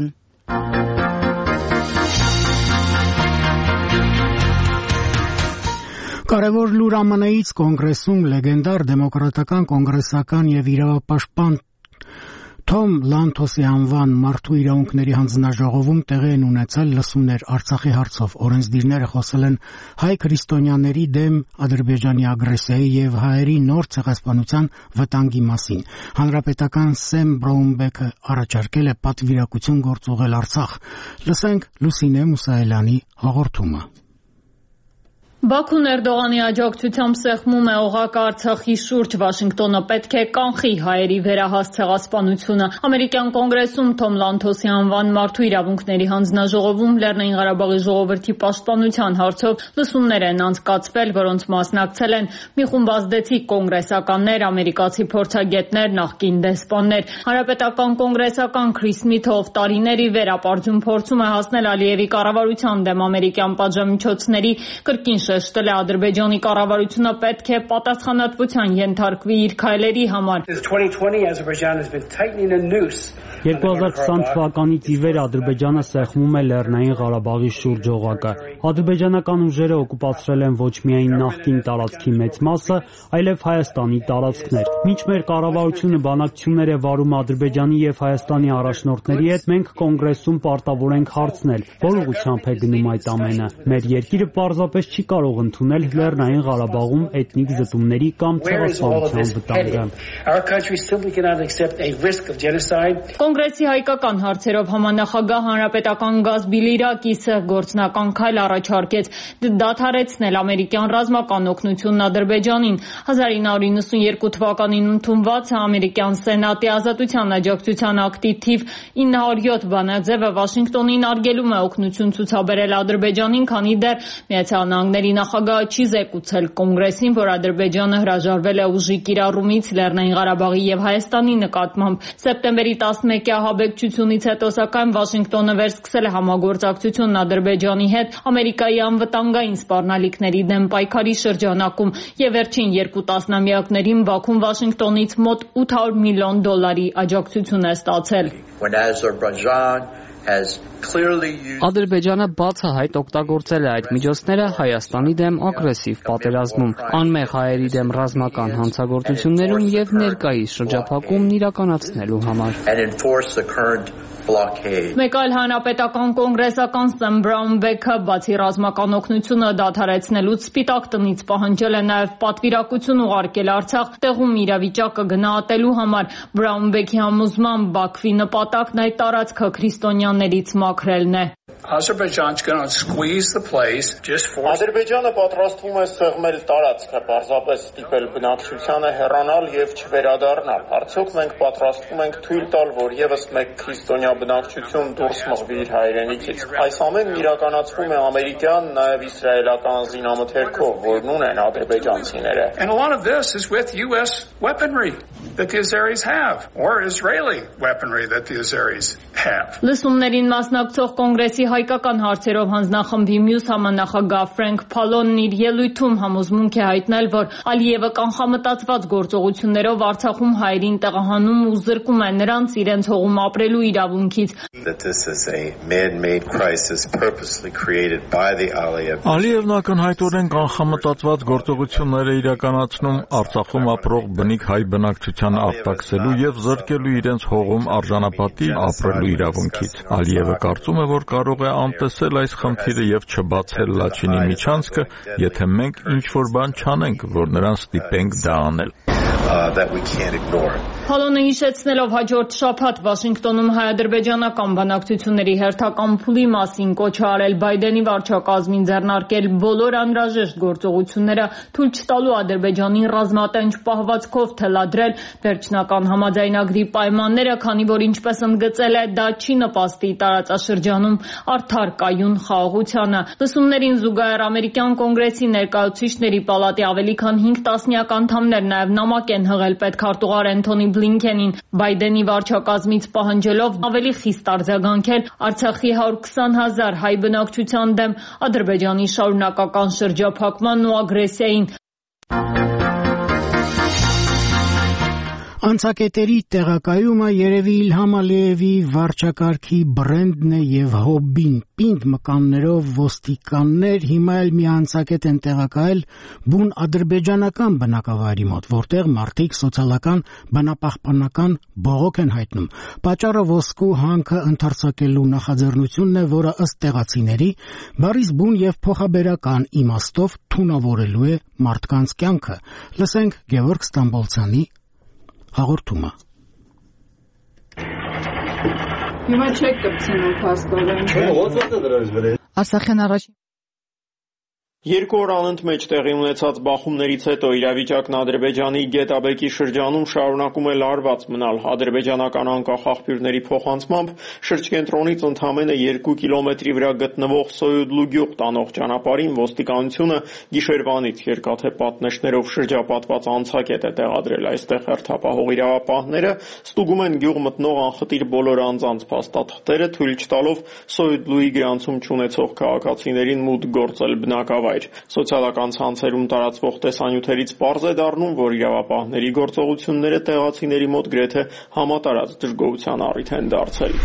Կարևոր լուր ԱՄՆ-ից կոնգրեսում լեգենդար դեմոկրատական կոնգրեսական եւ իրավապաշտպան Թոմ Լանթոսի անվան մարդու իրավունքների հանձնաժողովում տեղի են ունեցել լսումներ Արցախի հարցով։ Օրենսդիրները խոսել են հայ քրիստոնյաների դեմ Ադրբեջանի ագրեսիայի եւ հայերի նոր ցեղասպանության վտանգի մասին։ Հանրապետական Սեմ Բրաունբեքը առաջարկել է պատվիրակություն գործուղել Արցախ։ Լսենք Լուսինե Մուսայելյանի հաղորդումը։ Բաքուն Էրդողանի աջակցությամբ սեղմում է օղակ Արցախի շուրջ, Վաշինգտոնը պետք է կանխի հայերի վերահաս ցեղասպանությունը։ Ամերիկյան կոնգրեսում Թոմ Լանթոսի անվան մարդու իրավունքների հանձնաժողովում Լեռնային Ղարաբաղի ժողովրդի պաշտպանության հարցով լսումներ են անցկացվել, որոնց մասնակցել են մի խումբ ազդեցիկ կոնգրեսականներ, ամերիկացի փորձագետներ, նախկին դեսպաններ։ Հանրապետական կոնգրեսական Քրիս Սմիթը, ով տարիների վեր ապարդյուն փորձում է հասնել Ալիևի կառավարության դեմ ամերիկյան պատժամիջոցների, կրկին շեշտել է Ադրբեջանի կառավարությունը պետք է պատասխանատվության ենթարկվի իր քայլերի համար։ 2020 թվականից ի վեր Ադրբեջանը սեղմում է Լեռնային Ղարաբաղի շուրջ օղակը։ Ադրբեջանական ուժերը օկուպացրել են ոչ միայն նախկին տարածքի մեծ մասը, այլև Հայաստանի տարածքներ։ Մինչ մեր կառավարությունը բանակցություններ է վարում Ադրբեջանի եւ Հայաստանի առաջնորդների հետ, մենք կոնգրեսում պարտավոր ենք հարցնել, որ ուղղությամբ է գնում այդ ամենը։ Մեր երկիրը պարզապես չի կարող ընդունել Լեռնային Ղարաբաղում էթնիկ զտումների կամ ցեղասպանության վտանգը։ Կոնգրեսի հայկական հարցերով համանախագահ հանրապետական Գազ Բիլիրակիսը գործնական քայլ առաջարկեց դադարեցնել ամերիկյան ռազմական օգնությունն Ադրբեջանին։ 1992 թվականին ընդունված ամերիկյան սենատի ազատության աջակցության ակտի թիվ 907 բանաձևը Վաշինգտոնին արգելում է օգնություն ցուցաբերել Ադրբեջանին, քանի դեռ Միացյալ Նահանգների նախագահը չի զեկուցել կոնգրեսին, որ Ադրբեջանը հրաժարվել է ուժի կիրառումից Լեռնային Ղարաբաղի եւ Հայաստանի նկատմամբ։ Սեպտեմբերի 11-ի ահաբեկչությունից հետո սակայն Վաշինգտոնը վերսկսել է համագործակցությունն Ադրբեջանի հետ Ամերիկայի անվտանգային սպառնալիքների դեմ պայքարի շրջանակում եւ վերջին 2 տասնամյակներին Բաքուն Վաշինգտոնից մոտ $800 միլիոն աջակցություն է ստացել։ Ադրբեջանը բացահայտ օգտագործել է այդ միջոցները Հայաստանի դեմ ագրեսիվ պատերազմում, անմեղ հայերի դեմ ռազմական հանցագործություններում եւ ներկայիս շրջափակումն իրականացնելու համար։ Մեկ այլ հանրապետական կոնգրեսական Սեմ Բրաունբեքը բացի ռազմական օգնությունը դադարեցնելուց Սպիտակ տնից պահանջել է նաև պատվիրակություն ուղարկել Արցախ տեղում իրավիճակը գնահատելու համար։ Բրաունբեքի համոզմամբ Բաքվի նպատակն այդ տարածքը քրիստոնյաներից մաքրելն է։ Azerbaijan's going to squeeze the place just for Ադրբեջանը պատրաստվում է սեղմել տարածքը, պարզապես ստիպել բնակչությանը հեռանալ եւ չվերադառնալ։ Արդյոք մենք պատրաստվում ենք թույլ տալ, որ եւս մեկ քրիստոնյա բնակչություն դուրս մղվի իր հայրենիքից։ Այս ամենն իրականացվում է ամերիկյան, նաեւ իսրայելական զինամթերքով, որն ունեն ադրբեջանցիները։ And a lot of this is with US weaponry that the Azeris have, or Israeli weaponry that the Azeris have. Լսումներին մասնակցող կոնգրեսի հայկական հարցերով հանձնախմբի մյուս համանախագահ Ֆրենկ Փալոնն իր ելույթում համոզմունք է հայտնել, որ Ալիևը կանխամտածված գործողություններով Արցախում հայերին տեղահանում ու զրկում է նրանց իրենց հողում ապրելու իրավունքից։ Ալիևն ակնհայտորեն կանխամտածված գործողություններ է իրականացնում Արցախում ապրող բնիկ հայ բնակչության արտաքսելու եւ զրկելու իրենց հողում արժանապատիվ ապրելու իրավունքից։ Ալիևը կարծում է, որ կարող է անտեսել այս խնդիրը եւ չբացել Լաչինի միջանցքը, եթե մենք ինչ-որ բան չանենք, որ նրան ստիպենք դա անել։ Փալոնը հիշեցնելով հաջորդ շաբաթ Վաշինգտոնում հայ-ադրբեջանական բանակցությունների հերթական փուլի մասին կոչ արել Բայդենի վարչակազմին ձեռնարկել բոլոր անհրաժեշտ գործողությունները թույլ չտալու Ադրբեջանին ռազմատենչ պահվածքով թելադրել վերջնական համաձայնագրի պայմանները, քանի որ ինչպես ընդգծել է, դա չի նպաստի տարածաշրջանում արդար կայուն խաղաղությանը։ Լսումներին զուգահեռ ամերիկյան կոնգրեսի ներկայացուցիչների պալատի ավելի քան 5 տասնյակ անդամներ նաև նամակ են հղել պետքարտուղար Էնթոնի Բլինքենին Բայդենի վարչակազմից պահանջելով ավելի խիստ արձագանքել Արցախի 120,000 հայ բնակչության դեմ Ադրբեջանի շարունակական շրջափակման ու ագրեսիային։ Անցակետերի տեղակայումը երևի Իլհամ Ալիևի վարչակարգի բրենդն է եւ հոբբին պինդ մկաններով ոստիկաններ հիմա էլ մի անցակետ են տեղակայել բուն ադրբեջանական բնակավայրի մոտ, որտեղ մարդիկ սոցիալական բնապահպանական բողոք են հայտնում։ Պատճառը ոսկու հանքը ընդարձակելու նախաձեռնությունն է, որը ըստ տեղացիների բառից բուն եւ փոխաբերական իմաստով թունավորելու է մարդկանց կյանքը։ Լսենք Գևորգ Ստամբոլցյանի հաղորդումը։ Հիմա չեք կպցնում փաստորեն։ Չէ, ո՞նց է դրած վրա։ Արցախյան առաջին Երկու օր անընդմեջ տեղի ունեցած բախումներից հետո իրավիճակն Ադրբեջանի Գետաբեկի շրջանում շարունակում է լարված մնալ։ Ադրբեջանական անկախ փոխանցմամբ շրջկենտրոնից ընդամենը 2 կիլոմետրի վրա գտնվող Սոյուդլու գյուղ տանող ճանապարհին ոստիկանությունը գիշերվանից երկաթե պատնեշներով շրջապատված անցակետ է տեղադրել։ Այստեղ հերթապահող իրավապահները ստուգում են գյուղ մտնող անխտիր բոլոր անձանց փաստաթղթերը, թույլ չտալով Սոյուդլուի գրանցում չունեցող քաղաքացիներին մուտք գործել բնակավայր։ Սոցիալական ցանցերում տարածվող տեսանյութերից պարզ է դառնում, որ իրավապահների գործողությունները տեղացիների մոտ գրեթե համատարած դժգոհության առիթ են դարձել։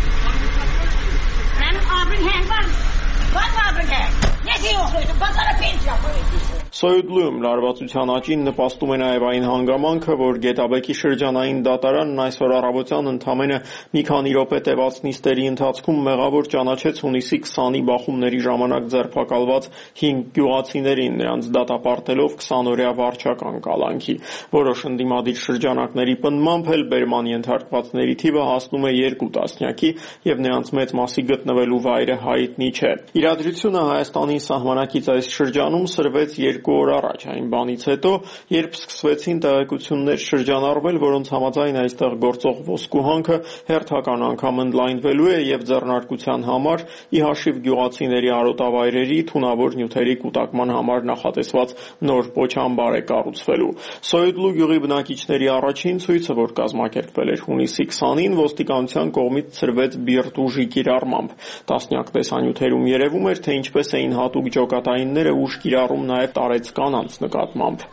Սոյուդլուում լարվածության աճին նպաստում է նաև այն հանգամանքը, որ Գետաբեկի շրջանային դատարանն այսօր առավոտյան ընդամենը մի քանի րոպե տևած նիստերի ընթացքում մեղավոր ճանաչեց հունիսի 20-ի բախումների ժամանակ ձերբակալված 5 գյուղացիներին, նրանց դատապարտելով 20-օրյա վարչական կալանքի։ Որոշ ընդդիմադիր շրջանակների պնդմամբ էլ բերման ենթարկվածների թիվը հասնում է 2 տասնյակի եւ նրանց մեծ մասի գտնվելու վայրը հայտնի չէ։ Իրադրությունը Հայաստանի սահմանակից այս շրջանում սրվեց 2 օր առաջ, այն բանից հետո, երբ սկսվեցին տեղեկություններ շրջանառվել, որոնց համաձայն այստեղ գործող ոսկու հանքը հերթական անգամ ընդլայնվելու է եւ ձեռնարկության համար ի հաշիվ գյուղացիների արոտավայրերի թունավոր նյութերի կուտակման համար նախատեսված նոր պոչամբար է կառուցվելու։ Սոյուդլու գյուղի բնակիչների առաջին ցույցը, որ կազմակերպվել էր հունիսի 20-ին, ոստիկանության կողմից ծրվեց բիրտ ուժի կիրառմամբ։ Տասնյակ տեսանյութերում երևում էր, թե ինչպես էին հատուկ ջոկատայինները ուժ կիրառում նաև տարեց կանանց նկատմամբ։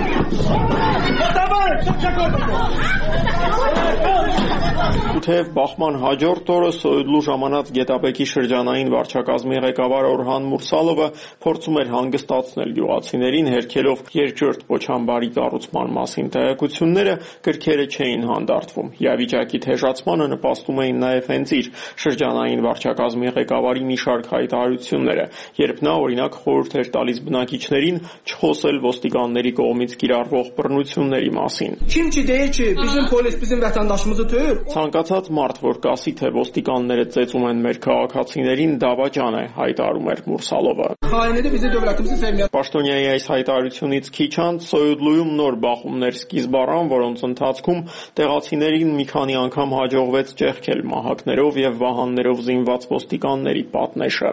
Թեև բախման հաջորդ օրը Սոյուդլու ժամանած Գետաբեկի շրջանային վարչակազմի ղեկավար Օրհան Մուրսալովը փորձում էր հանգստացնել գյուղացիներին, հերքելով երկրորդ պոչամբարի կառուցման մասին տեղեկությունները, գրքերը չէին հանդարտվում։ Իրավիճակի թեժացմանը նպաստում էին նաև հենց իր շրջանային վարչակազմի ղեկավարի մի շարք հայտարարությունները, երբ նա օրինակ խորհուրդ էր տալիս բնակիչներին չխոսել ոստիկանների կողմից կիրառվող բռնությունների մասին։ Ցանկացած մարդ, որ կասի, թե ոստիկանները ծեծում են մեր քաղաքացիներին, դավաճան է, հայտարարում էր Մուրսալովը։ Պաշտոնյայի այս հայտարարությունից քիչ անց Սոյուդլուում նոր բախումներ սկիզբ առան, որոնց ընթացքում տեղացիներին մի քանի անգամ հաջողվեց ճեղքել մահակներով եւ վահաններով զինված ոստիկանների պատնեշը։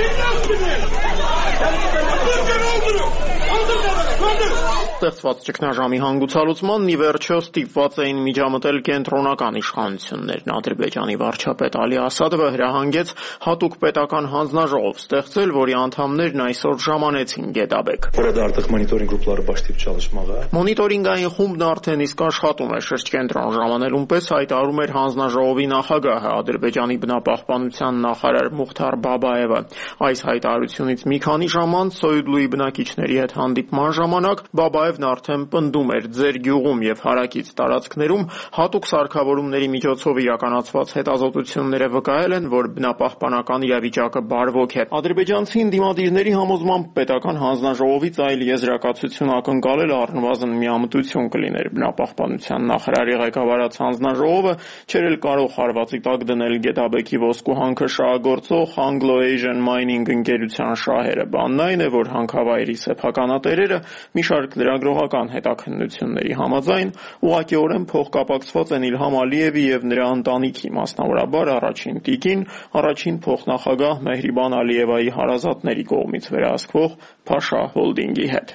Ստեղծված ճգնաժամի հանգուցալուծմանն ի վերջո ստիպված էին միջամտել կենտրոնական իշխանություններն։ Ադրբեջանի վարչապետ Ալի Ասադովը հրահանգեց հատուկ պետական հանձնաժողով ստեղծել, որի անդամներն այսօր ժամանեցին Գետաբեկ։ Մոնիտորինգային խումբն արդեն իսկ աշխատում է շրջկենտրոն ժամանելուն պես հայտարարում էր հանձնաժողովի նախագահը Ադրբեջանի բնապահպանության նախարար Մուխթար Բաբաևը։ Այս հայտարարությունից մի քանի ժամ անց Սոյուդլուի բնակիչների հետ հանդիպման ժամանակ Բաբաևն արդեն պնդում էր ձեր գյուղում եւ հարակից տարածքներում հատուկ սարքավորումների միջոցով իրականացված հետազոտությունները վկայել են, որ բնապահպանական իրավիճակը բարվոք է։ Ադրբեջանցի ընդդիմադիրների համոզմամբ պետական հանձնաժողովից այլ եզրակացություն ակնկալել առնվազն միամտություն կլիներ։ Բնապահպանության նախարարի ղեկավարած հանձնաժողովը չէր էլ կարող հարվածի տակ դնել Գետաբեկի ոսկու հանքը շահագործող Anglo-Asian Mining ընկերության շահերը։ Բանն այն է, որ հանքավայրի սեփականատերերը մի շարք լրագրողական հետաքննությունների համաձայն ուղղակիորեն փոխկապակցված են Իլհամ Ալիևի եւ նրա ընտանիքի, մասնավորաբար առաջին տիկին, առաջին փոխնախագահ Մեհրիբան Ալիևայի հարազատների կողմից վերահսկվող Փաշա հոլդինգի հետ։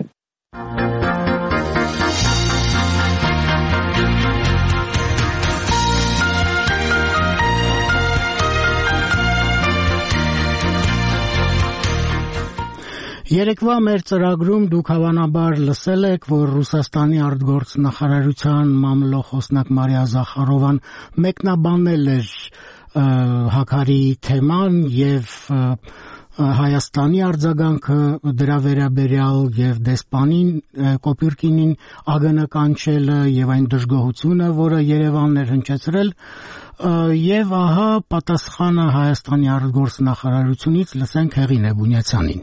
Երեկվա մեր ծրագրում դուք հավանաբար լսել եք, որ Ռուսաստանի արտգործնախարարության մամլոխոսնակ Մարիա Զախարովան մեկնաբանել էր Հաքարի թեման եւ Հայաստանի արձագանքը դրա վերաբերյալ եւ դեսպանին Կոպյուրկինին ԱԳՆ կանչելը եւ այն դժգոհությունը, որը Երևանն էր հնչեցրել, եւ ահա պատասխանը Հայաստանի արտգործնախարարությունից լսենք Հեղինե Բունյացյանին։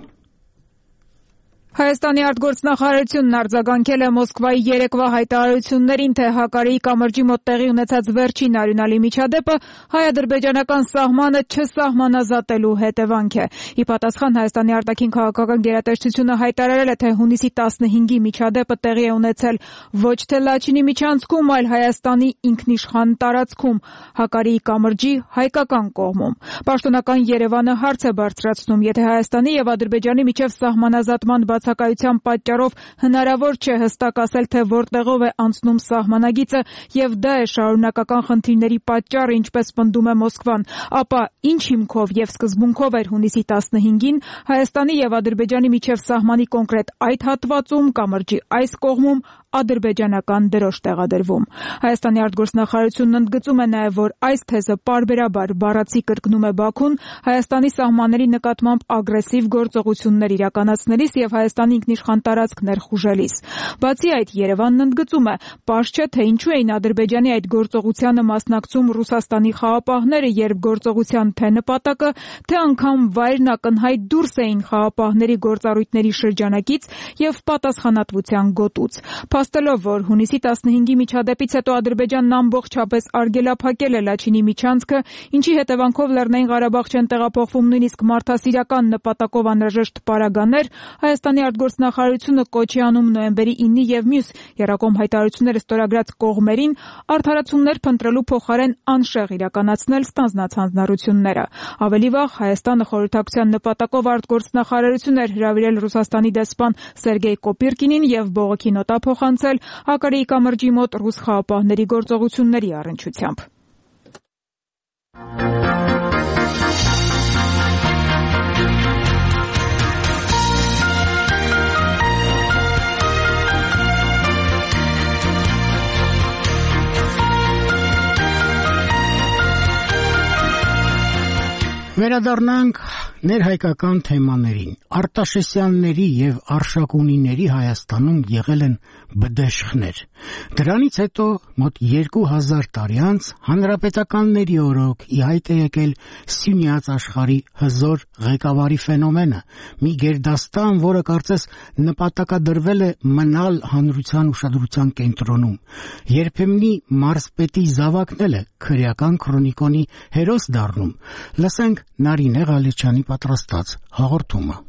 Հայաստանի արտգործնախարարությունն արձագանքել է Մոսկվայի երեկվա հայտարարություններին, թե Հակարիի կամրջի մոտ տեղի ունեցած վերջին արյունալի միջադեպը հայ-ադրբեջանական սահմանը չսահմանազատելու հետևանք է։ Ի պատասխան Հայաստանի արտաքին քաղաքական գերատեսչությունը հայտարարել է, թե հունիսի 15-ի միջադեպը տեղի է ունեցել ոչ թե Լաչինի միջանցքում, այլ Հայաստանի ինքնիշխան տարածքում, Հակարիի կամրջի հայկական կողմում։ Պաշտոնական Երևանը հարց է բարձրացնում, եթե Հայաստանի եւ Ադրբեջանի միջև սահմանազատման բացակայության պատճառով հնարավոր չէ հստակ ասել, թե որտեղով է անցնում սահմանագիծը եւ դա է շարունակական խնդիրների պատճառը, ինչպես պնդում է Մոսկվան, ապա ինչ հիմքով եւ սկզբունքով էր հունիսի 15-ին Հայաստանի եւ Ադրբեջանի միջև սահմանի կոնկրետ այդ հատվածում կամրջի այս կողմում ադրբեջանական դրոշ տեղադրվում։ Հայաստանի արտգործնախարարությունն ընդգծում է նաև, որ այս թեզը պարբերաբար բառացի կրկնում է Բաքուն Հայաստանի սահմանների նկատմամբ ագրեսիվ գործողություններ իրականացնելիս եւ Հայաստանի ինքնիշխան տարածք ներխուժելիս։ Բացի այդ, Երևանն ընդգծում է, պարզ չէ, թե ինչու էին Ադրբեջանի այդ գործողությանը մասնակցում Ռուսաստանի խաղապահները, երբ գործողության թե նպատակը, թե անգամ վայրն ակնհայտ դուրս էին խաղապահների գործառույթների շրջանակից եւ պատասխանատվության գոտուց։ Փաստելով, որ հունիսի 15-ի միջադեպից հետո Ադրբեջանն ամբողջապես արգելափակել է Լաչինի միջանցքը, ինչի հետևանքով Լեռնային Ղարաբաղ չեն տեղափոխվում նույնիսկ մարդասիրական նպատակով անհրաժեշտ պարագաներ, Հայաստանի արտգործնախարարությունը կոչ է անում նոյեմբերի 9-ի եւ մյուս եռակողմ հայտարարությունները ստորագրած կողմերին արդարացումներ փնտրելու փոխարեն անշեղ իրականացնել ստանձնած հանձնառությունները։ Ավելի վաղ Հայաստանը խորհրդակցության նպատակով արտգործնախարարություն էր հրավիրել Ռուսաստանի դեսպան Սերգեյ Կոպյուրկինին եւ բողոքի նոտա փոխանցել Հակարիի կամրջի մոտ ռուս խաղապահների գործողությունների առնչությամբ։ Վերադառնանք ներհայկական թեմաներին։ Արտաշեսյանների եւ Արշակունիների Հայաստանում եղել են բդեշխներ։ Դրանից հետո մոտ 2000 տարի անց հանրապետականների օրոք ի հայտ է եկել Սյունյաց աշխարհի հզոր ղեկավարի ֆենոմենը, մի գերդաստան, որը կարծես նպատակադրվել է մնալ հանրության ուշադրության կենտրոնում։ Երբեմնի մարզպետի զավակն է քրեական քրոնիկոնի հերոս դառնում։ Լսենք Նարինե Ղալեչյանի պատրաստած հաղորդումը։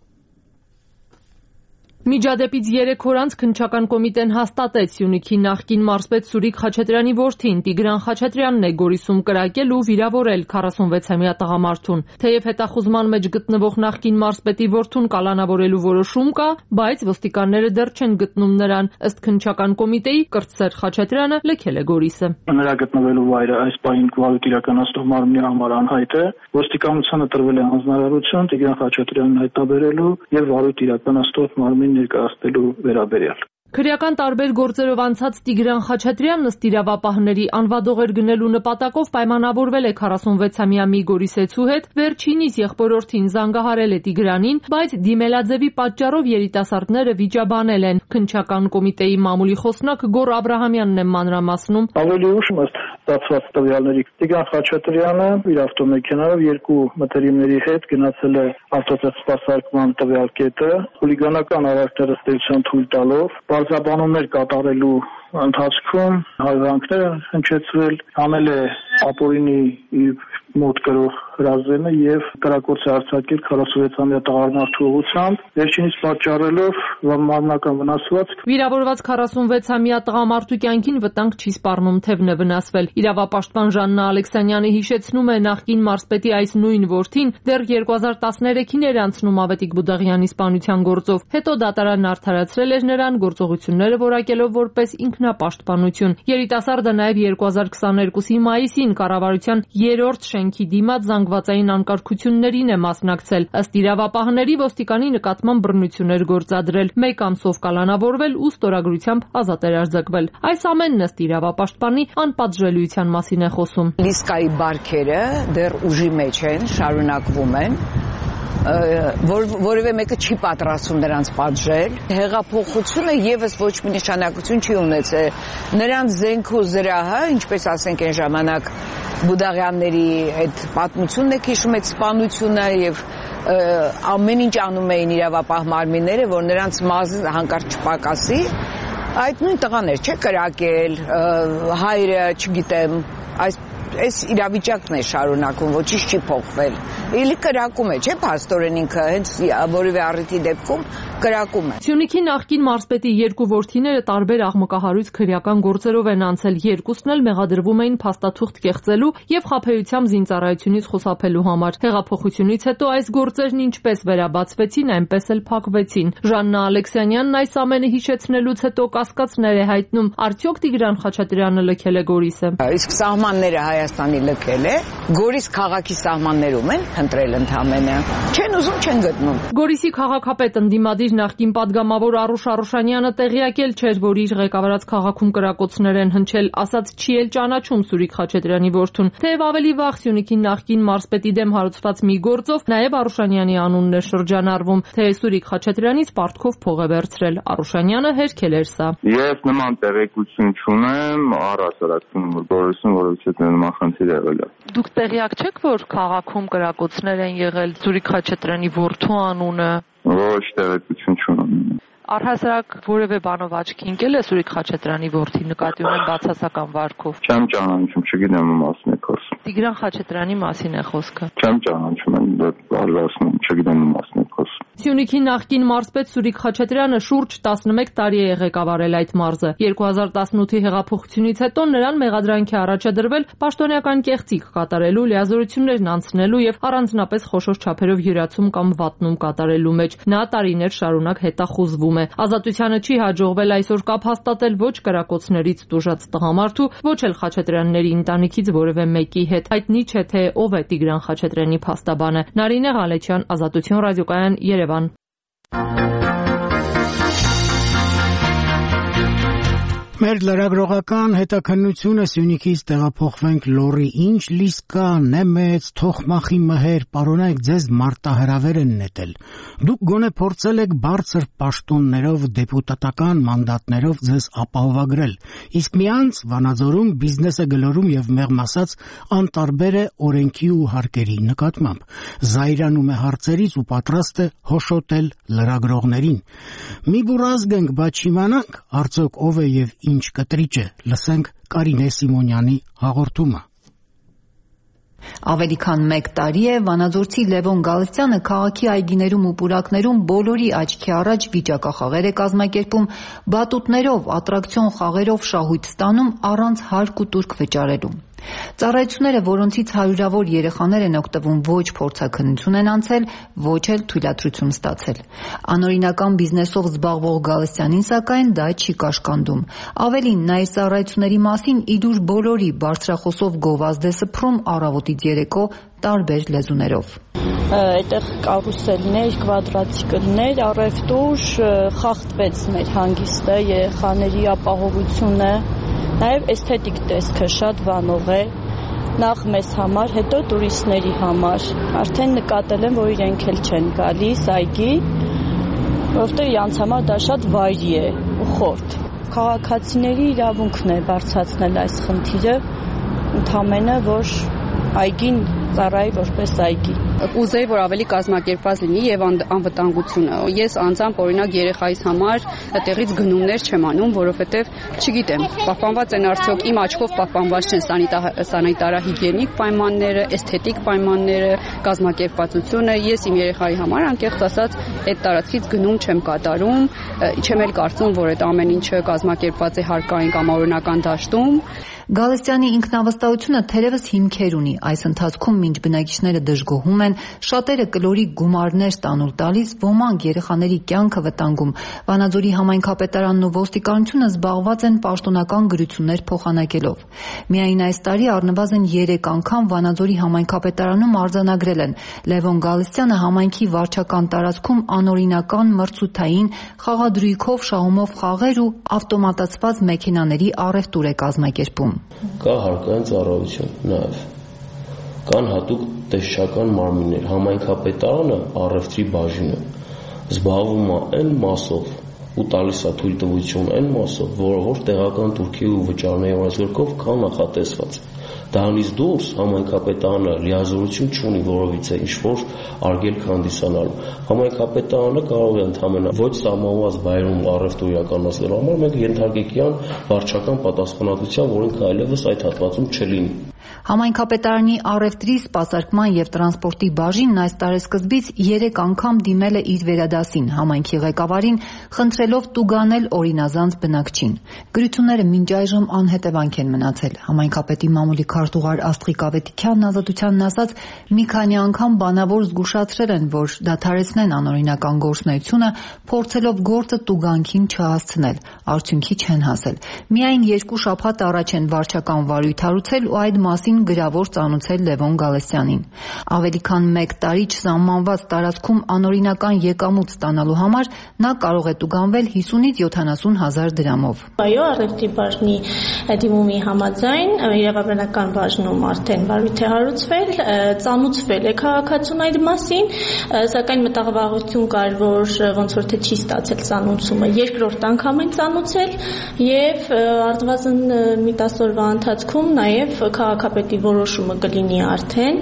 Միջադեպից 3 օր անց քննչական կոմիտեն հաստատեց Սյունիքի նախկին մարզպետ Սուրիկ Խաչատրյանի որդին Տիգրան Խաչատրյանն է Գորիսում կրակել ու վիրավորել 46-ամյա տղամարդուն։ Թեև հետախուզման մեջ գտնվող նախկին մարզպետի որդուն կալանավորելու որոշում կա, բայց ոստիկանները դեռ չեն գտնում նրան։ Ըստ քննչական կոմիտեի Կրտսեր Խաչատրյանը լքել է Գորիսը։ Նրա գտնվելու վայրը այս պահին վարույթ իրականացնող մարմնի համար անհայտ է։ Ոստիկանությանը տրվել է հանձնարարություն Տիգրան Խաչատրյանին հայտնաբերելու եւ վարույթ իրականացնող մարմնին ներկայացնելու վերաբերյալ։ Քրեական տարբեր գործերով անցած Տիգրան Խաչատրյանն ըստ իրավապահների անվադողեր գնելու նպատակով պայմանավորվել է 46-ամյա մի գորիսեցու հետ, վերջինիս եղբորորդին զանգահարել է Տիգրանին, բայց դիմելաձևի պատճառով երիտասարդները վիճաբանել են։ Քննչական կոմիտեի մամուլի խոսնակ Գոռ Աբրահամյանն է մանրամասնում։ Ավելի ուշ ըստ ստացված տվյալների Տիգրան Խաչատրյանը իր ավտոմեքենայով 2 մտերիմների հետ գնացել է ավտոցեղսպասարկման տվյալ կետը, խուլիգանական արարքները ստեղծան թույլ տալով, բարձաբանումներ կատարելու ընթացքում հարևանքները հնչեցվել, հանել է ապօրինի մոտ գրող հրազենը եւ կրակոց է արձակել 46-ամյա տղամարդու ուղղությամբ, վերջինիս պատճառելով մարմնական վնասվածք։ Վիրավորված 46-ամյա տղամարդու կյանքին վտանգ չի սպառնում, թևն է վնասվել։ Իրավապաշտպան Ժաննա Ալեքսանյանը հիշեցնում է նախկին մարզպետի այս նույն որդին դեռ 2013-ին էր անցնում Ավետիք Բուդաղյանի սպանության գործով, հետո դատարանն արդարացրել էր նրան գործողությունները որակելով որպես ինքնապաշտպանություն։ Երիտասարդը նաև 2022-ի մայիսին կառավարության 3-րդ շենքի դիմաց զանգվածային անկարգություններին է մասնակցել։ Ըստ իրավապահների ոստիկանի նկատմամբ բռնություն էր գործադրել, 1 ամսով կալանավորվել ու ստորագրությամբ ազատ էր արձակվել։ Այս ամենն ըստ իրավապաշտպանի անպատժելիության մասին է խոսում։ Լիսկայի բարքերը դեռ ուժի մեջ են, շարունակվում են, որևէ մեկը չի պատրաստվում նրանց պատժել։ Հեղափոխությունը եւս ոչ մի նշանակություն չի ունեցել։ Նրանց զենք ու զրահը, ինչպես ասենք այն ժամանակ Բուդաղյանների այդ պատմությունն է հիշում այդ սպանությունը եւ ամեն ինչ անում էին իրավապահ մարմինները, որ նրանց մազը հանկարծ չպակասի։ Այդ նույն տղան էր, չէ՞, կրակել, հայրը, չգիտեմ, այս իրավիճակն է շարունակում, ոչինչ չի փոխվել։ Էլի կրակում է, չէ՞, փաստորեն ինքը հենց որևէ առիթի դեպքում կրակում է։ Սյունիքի նախկին մարզպետի 2 որդիները տարբեր աղմկահարույց քրեական գործերով են անցել, երկուսն էլ մեղադրվում էին փաստաթուղթ կեղծելու եւ խաբեությամբ զինծառայությունից խուսափելու համար։ Հեղափոխությունից հետո այս գործերն ինչպես վերաբացվեցին, այնպես էլ փակվեցին։ Ժաննա Ալեքսանյանն այս ամենը հիշեցնելուց հետո կասկածներ է հայտնում, արդյոք Տիգրան Խաչատրյանը լքել է Գորիսը։ Իսկ սահմանները Հայաստանի լքել է, Գորիս քաղաքի սահմաններում են ընտրել ընդամենը։ Չեն ուզում, չեն գտնում։ Գորիսի քաղաքապետ ընդդիմադիր նախկին падգամավոր Արուշ Արուշանյանը տեղյակել չէր, որ իր ղեկավարած քաղաքում կրակոցներ են հնչել, ասաց չի էլ ճանաչում Սուրիկ Խաչատրյանի որդուն։ Թեև ավելի վաղ Սյունիքի նախկին մարզպետի դեմ հարուցված մի գործով նաև Արուշանյանի անունն է շրջանառվում, թե Սուրիկ Խաչատրյանից պարտքով փող է վերցրել։ Արուշանյանը հերքել էր սա։ Ես նման տեղեկություն չունեմ, առհասարակում Գորիսում որովհետեւ նման խնդիր եղել է։ Դուք տեղյակ չեք, որ քաղաքում կրակոցներ են եղել, Սուրիկ Խաչատրյանի որդու անունը։ Ոչ, տեղեկություն չունեմ։ Առհասարակ որևէ բանով աչքի ընկել է Սուրիկ Խաչատրյանի որդի նկատի ունեն բացասական վարքով։ Չեմ ճանաչում, չգիտեմ ում մասին է խոսքը։ Տիգրան Խաչատրյանի մասին է խոսքը։ Չեմ ճանաչում, ասում, չգիտեմ ում մասին է խոսքը։ Սյունիքի նախկին մարզպետ Սուրիկ Խաչատրյանը շուրջ 11 տարի է ղեկավարել այդ մարզը։ 2018-ի հեղափոխությունից հետո նրան մեղադրանք է առաջադրվել պաշտոնական կեղծիք կատարելու, լիազորություններն անցնելու եւ առանձնապես խոշոր չափերով յուրացում կամ վատնում կատարելու մեջ։ Նա տարիներ շարունակ հետախուզվում է։ Ազատությանը չի հաջողվել այսօր կապ հաստատել ոչ կրակոցներից տուժած տղամարդու, ոչ էլ Խաչատրյանների ընտանիքից որևէ մեկի հետ։ Հայտնի չէ, թե ով է Տիգրան Խաչատրյանի փաստաբանը։ Նարինե Ղալեչյան, Ազատություն ռադիոկայան, Երևան։ Մեր լրագրողական հետաքննությունը Սյունիքից տեղափոխվենք Լոռի, ինչ լույս կա, նեմեց, թոխմախի մհեր, պարոնայք ձեզ մարտահրավեր են նետել։ Դուք գոնե փորձել եք բարձր պաշտոններով, դեպուտատական մանդատներով ձեզ ապահովագրել, իսկ մի անց Վանաձորում բիզնեսը գլորում եւ մեղմ ասած անտարբեր է օրենքի ու հարկերի նկատմամբ, զայրանում է հարցերից ու պատրաստ է հոշոտել լրագրողներին։ Մի բուրազգ ենք, բայց չիմանանք արդյոք ով է եւ ինչ կտրիչ է, լսենք Կարինե Սիմոնյանի հաղորդումը։ Ավելի քան 1 տարի է վանաձորցի Լևոն Գալստյանը քաղաքի այգիներում ու պուրակներում բոլորի աչքի առաջ վիճակախաղեր է կազմակերպում, բատուտներով, ատրակցիոն խաղերով շահույթ ստանում առանց հարկ ու տուրք վճարելու։ Ծառայությունները, որոնցից հարյուրավոր երեխաներ են օգտվում, ոչ փորձաքննություն են անցել, ոչ էլ թույլատրություն ստացել։ Անօրինական բիզնեսով զբաղվող Գալստյանին սակայն դա չի կաշկանդում։ Ավելին, նա իր ծառայությունների մասին իդուր բոլորի բարձրախոսով գովազդ է սփռում առավոտից երեկո տարբեր լեզուներով։ Այդտեղ կարուսելներ, կվադրատիկլներ, առևտուր, խախտվեց մեր հանգիստը, երեխաների ապահովությունը, նաև էսթետիկ տեսքը շատ վանող է, նախ մեզ համար, հետո տուրիստների համար։ Արդեն նկատել եմ, որ իրենք էլ չեն գալիս այգի, որովհետև իրանց համար դա շատ վայրի է ու խորտ։ Քաղաքացիների իրավունքն է բարձրացնել այս խնդիրը, ընդամենը որ այգին ծառայի որպես այգի։ Ուզեի, որ ավելի կազմակերպված լինի եւ անվտանգությունը։ Ես անձամբ օրինակ երեխայիս համար այդտեղից գնումներ չեմ անում, որովհետեւ չգիտեմ, պահպանված են արդյոք իմ աչքով պահպանված չեն սանիտարահիգիենիկ պայմանները, էսթետիկ պայմանները, կազմակերպվածությունը։ Ես իմ երեխայի համար անկեղծ ասած այդ տարածքից գնում չեմ կատարում, չեմ էլ կարծում, որ այդ ամեն ինչը կազմակերպված է հարկային կամ օրինական դաշտում։ Գալստյանի ինքնավստահությունը թերևս հիմքեր ունի։ Այս ընթացքում մինչ բնակիչները դժգոհում են, շատերը կլորի գումարներ ստանուլ տալիս, ոմանք երեխաների կյանքը վտանգում։ Վանաձորի համայնքապետարանն ու ոստիկանությունը զբաղված են պաշտոնական գրություններ փոխանակելով։ Միայն այս տարի առնվազն 3 անգամ Վանաձորի համայնքապետարանում արձանագրել են։ Լևոն Գալստյանը համայնքի վարչական տարածքում անօրինական մրցութային խաղադրույքով շահումով խաղեր ու ավտոմատացված մեքենաների առևտուր է կազմակերպում։ Կա հարկային ծառայություն նաև, կան հատուկ տեսչական մարմիններ, համայնքապետարանը առևտրի բաժինը զբաղվում է այն մասով ու տալիս է թույլտվություն այն մասով, որ տեղական տուրքի ու վճարների օրենսգրքով կա նախատեսված։ Դրանից դուրս համայնքապետարանը լիազորություն չունի որովիցե ինչ-որ արգելք հանդիսանալու։ Համայնքապետարանը կարող է ընդհանրապես ոչ սահմանված վայրում առևտուր իրականացնելու համար մենք ենթարկենք վարչական պատասխանատվության, որ ինքը այլևս այդ հատվածում չլինի։ Համայնքապետարանի առևտրի, սպասարկման եւ տրանսպորտի բաժինն այս տարեսկզբից 3 անգամ դիմել է իր վերադասին համայնքի ղեկավարին, խնդրելով տուգանել օրինազանց բնակչին։ Գրությունները մինչ այժմ անհետևանք են մնացել։ Համայնքապետի մամուլի քարտուղար Աստղիկ Ավետիքյանն Ազատությանն ասաց, մի քանի անգամ բանավոր զգուշացրել են, որ դադարեցնեն անօրինական գործունեությունը, փորձելով գործը տուգանքին չհասցնել, արդյունքի չեն հասել։ Միայն 2 շաբաթ առաջ են վարչական վարույթ հարուցել ու այդ մասին գրավոր ծանուցել Լևոն Գալստյանին։ Ավելի քան 1 տարի չսահմանված տարածքում անօրինական եկամուտ ստանալու համար նա կարող է տուգանվել 50-ից 70 հազար դրամով։ Այո, առևտրի բաժնի դիմումի համաձայն իրավաբանական բաժնում արդեն վարույթ է հարուցվել, ծանուցվել է քաղաքացուն այդ մասին, սակայն մտավախություն կար, որ ոնց որ թե չի ստացել ծանուցումը, երկրորդ անգամ են ծանուցել եւ առնվազն մի 10 օրվա ընթացքում նաեւ քաղաքապետի որոշումը կլինի արդեն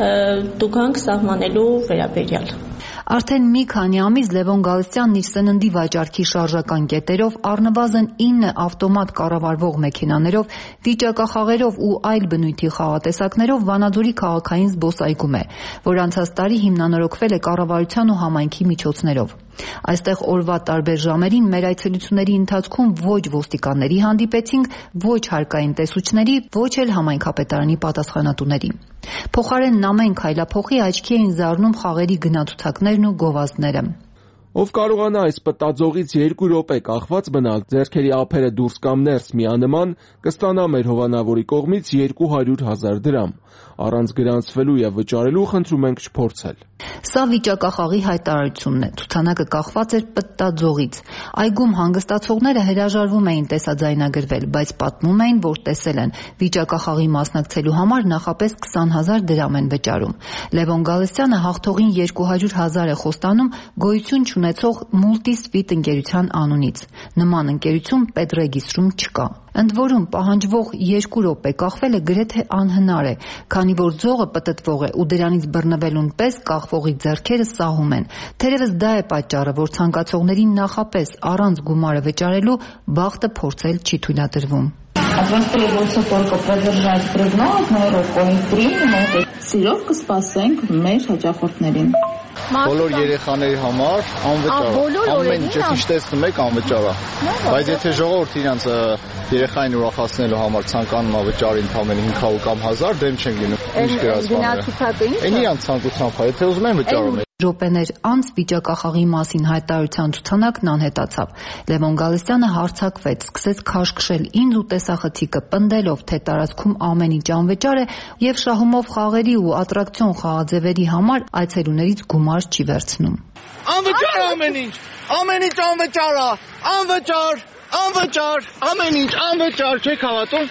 տուգանք սահմանելու վերաբերյալ։ Արդեն մի քանի ամիս Լևոն Գալստյանն իր սննդի վաճառքի շարժական կետերով առնվազն 9 ավտոմատ կառավարվող մեքենաներով, վիճակախաղերով ու այլ բնույթի խաղատեսակներով Վանաձորի քաղաքային զբոսայգում է, որ անցած տարի հիմնանորոգվել է կառավարության ու համայնքի միջոցներով։ Այստեղ օրվա տարբեր ժամերին մեր այցելությունների ընթացքում ոչ ոստիկանների հանդիպեցինք, ոչ հարկային տեսուչների, ոչ էլ համայնքապետարանի պատասխանատուների։ Փոխարենն ամեն քայլափոխի աչքի էին զարնում խաղերի գնացուցակներն ու գովազդները։ Ով կարողանա այս պտածողից 2 րոպե կախված մնալ, ձեռքերի ափերը դուրս կամ ներս միանման, կստանա մեր հովանավորի կողմից 200,000 դրամ։ առանց գրանցվելու եւ վճարելու խնդրում ենք չփորձել։ Սա վիճակախաղի հայտարարությունն է։ Ցուցանակը կախված էր պտտաձողից։ Այգում հանգստացողները հրաժարվում էին տեսաձայնագրվել, բայց պատմում էին, որ տեսել են վիճակախաղի մասնակցելու համար նախապես 20,000 դրամ են վճարում։ Լևոն Գալստյանը հաղթողին 200,000 է խոստանում գոյություն չունեցող Multispeed ընկերության անունից։ Նման ընկերություն Պետրեգիստրում չկա։ Ընդ որում պահանջվող 2 րոպե կախվելը գրեթե անհնար է, քանի որ ձողը պտտվող է ու դրանից բռնվելուն պես կախվողի ձեռքերը սահում են։ Թերևս դա է պատճառը, որ ցանկացողներին նախապես առանց գումարը վճարելու բախտը փորձել չի թույլատրվում։ Սիրով կսպասենք մեր հաճախորդներին։ Բոլոր երեխաների համար անվճար է։ Ամեն ինչ ինչ տեսնում եք անվճար է։ Բայց եթե ժողովուրդը իրենց երեխային ուրախացնելու համար ցանկանում է վճարի ընդամենը 500 կամ 1000, դեմ չեն գնում։ Ինչ գրասպաները։ Այն իրանց ցանկությամբ է, եթե ուզում են վճարում են։ Րոպեներ անց վիճակախաղի մասին հայտարարության ցուցանակն անհետացավ։ Լևոն Գալստյանը հարձակվեց, սկսեց քաշքշել ինձ ու տեսախցիկը, պնդելով, թե տարածքում ամեն ինչ անվճար է եւ շահումով խաղերի ու ատրակցիոն խաղաձևերի համար այցելուներից գումար չի վերցնում։ Անվճար ամեն ինչ անվճար է, անվճար, ամեն ինչ անվճար, չեք հավատում։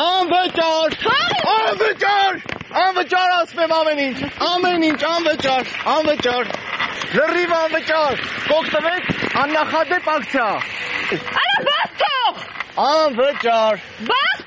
Անվճար ասում եմ ամեն ինչ անվճար, լրիվ անվճար, կօգտվեք աննախադեպ ակցիա։ Արա բաց թող։ Անվճար։ Բաց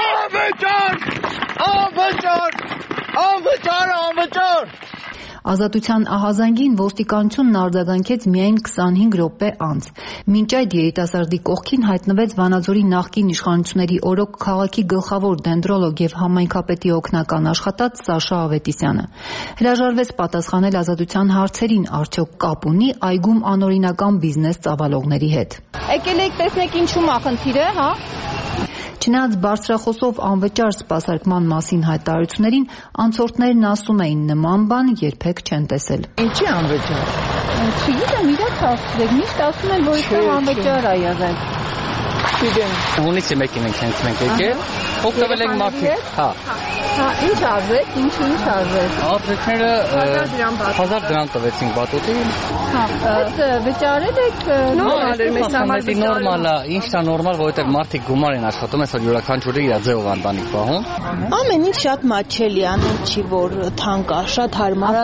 թող Անվճար։ Ազատության ահազանգին ոստիկանությունն արձագանքեց միայն 25 րոպե անց։ Մինչ այդ երիտասարդի կողքին հայտնվեց Վանաձորի նախկին իշխանությունների օրոք քաղաքի գլխավոր դենդրոլոգ եւ համայնքապետի օգնական աշխատած Սաշա Ավետիսյանը։ Հրաժարվեց պատասխանել ազատության հարցերին, արդյոք կապ ունի այգում անօրինական բիզնես ծավալողների հետ։ Եկել եք տեսնեք ինչու՞մ է խնդիրը, հա։ Չնայած բարձրախոսով անվճար սպասարկման մասին հայտարարություններին, անցորդներն ասում էին նման բան երբեք չեն տեսել։ Ինչի անվճար։ Չգիտեմ, իրաք ասում, միշտ ասում են, որ դա անվճար է եղել։ Չգիտեմ։ Հունիսի մեկին ենք հենց մենք եկել, օգտվել ենք մարդիկ։ Հա, ինչ արվեց, ինչ արվեց։ Ապրեքները 1000 դրամ տվեցինք բատուտին։ Հա, վճարել եք նորմալ էր մեզ համար վճարել։ Նորմալ է, ինչն է նորմալ, որովհետև մարդիկ գումար են աշխատում, այսօր յուրաքանչյուրը իր ձևով անտանիք պահում։ Ամեն ինչ շատ մատչելի, ամեն չի որ թանկ է, շատ հարմար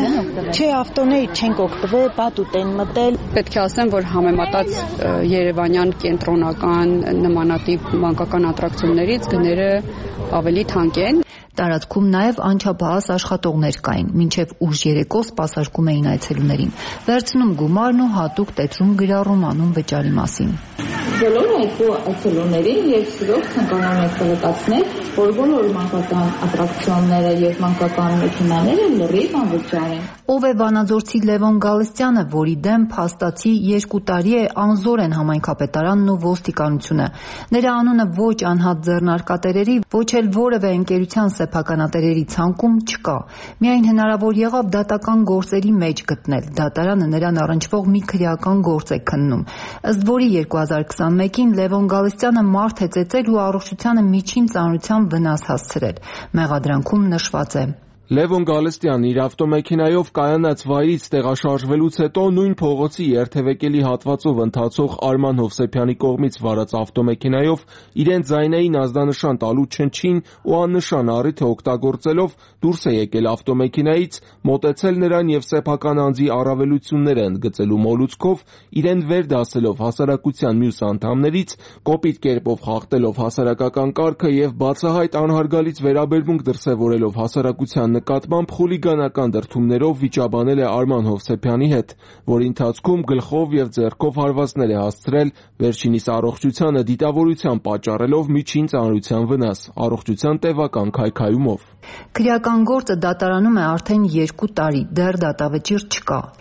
է։ Չէ, ավտոներից չենք օգտվել, պատուտ են մտել։ Պետք է ասեմ, որ համեմատած Երևանյան կենտրոնական նմանատիպ մանկական ատրակցիոններից գները ավելի թանկ են։ Տարածքում նաև անչափահաս աշխատողներ կային, մինչև ուշ երեկո սպասարկում էին այցելուներին, վերցնում գումարն ու հատուկ տետրում գրառում անում վճարի մասին։ Բոլոր այցելուներին եւ սիրող ցանկանում եք տեղեկացնել, որ բոլոր մանկական ատրակցիոնները եւ մանկական մեքենաները լրիվ անվճար են։ Ով է վանաձորցի Լևոն Գալստյանը, որի դեմ փաստացի 2 տարի է անզոր են համայնքապետարանն ու ոստիկանությունը։ Նրա անունը ոչ անհատ ձեռնարկատերերի, ոչ էլ որևէ ընկերության սեփականատերերի ցանկում չկա։ Միայն հնարավոր եղավ դատական գործերի մեջ գտնել։ Դատարանը նրան առնչվող մի քրեական գործ է քննում։ Ըստ որի 2021-ին Լևոն Գալստյանը մարդ է ծեծել ու առողջությանը միջին ծանրության վնաս հասցրել։ Մեղադրանքում նշված է. Լևոն Գալստյանն իր ավտոմեքենայով կայանած վայրից տեղաշարժվելուց հետո նույն փողոցի երթևեկելի հատվածով ընթացող Արման Հովսեփյանի կողմից վարած ավտոմեքենայով իրեն ձայնային ազդանշան տալու չնչին ու աննշան առիթը օգտագործելով դուրս է եկել ավտոմեքենայից, մոտեցել նրան եւ սեփական անձի առավելությունները ընդգծելու մոլուցքով իրեն վեր դասելով հասարակության մյուս անդամներից, կոպիտ կերպով խախտելով հասարակական կարգը եւ բացահայտ անհարգալից վերաբերմունք դրսեւորելով հասարակության նկատմամբ խուլիգանական դրդումներով վիճաբանել է Արման Հովսեփյանի հետ, որի ընթացքում գլխով եւ ձեռքով հարվածներ է հասցրել, վերջինիս առողջությանը դիտավորության պատճառելով միջին ծանրության վնաս, առողջության տևական քայքայումով։ Քրեական գործը դատարանում է արդեն 2 տարի, դեռ դատավճիռ չկա։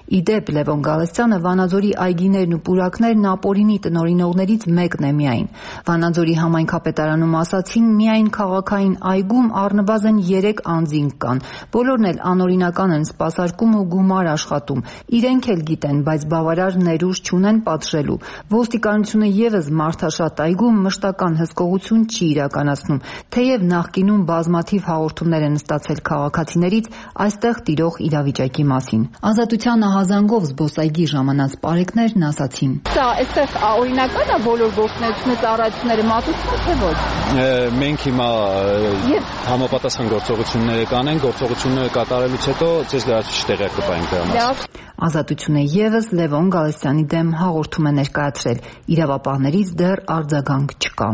Իդեպ Լևոն Գալստյանը Վանաձորի այգիներն ու պուրակներն ապօրինի տնօրինողներից մեկն է միայն։ Վանաձորի համայնքապետարանում ասացին, միայն քաղաքային այգում առնվազն 3 անձինք կան։ Բոլորն էլ անօրինական են սպասարկում ու գումար աշխատում։ Իրենք էլ գիտեն, բայց բավարար ներուժ չունեն պատժելու։ Ոստիկանությունը եւս մարդաշատ այգում մշտական հսկողություն չի իրականացնում, թեև նախկինում բազմաթիվ հաղորդումներ են ստացել քաղաքացիներից այստեղ տիրող իրավիճակի մասին։ Ազատության ահազանգով զբոսայգի ժամանած պարեկներն ասացին. Սա այստեղ օրինական է բոլոր գործունեությունները, ծառայությունները մատուցվում թե ոչ։ Մենք հիմա համապատասխան գործողություններ կանենք, գործողությունները կատարելուց հետո ցես լրացուցիչ տեղյակ կտայինք դրա մասին։ Ազատությունը եւս Լևոն Գալստյանի դեմ հաղորդում է ներկայացրել։ Իրավապահներից դեռ արձագանք չկա։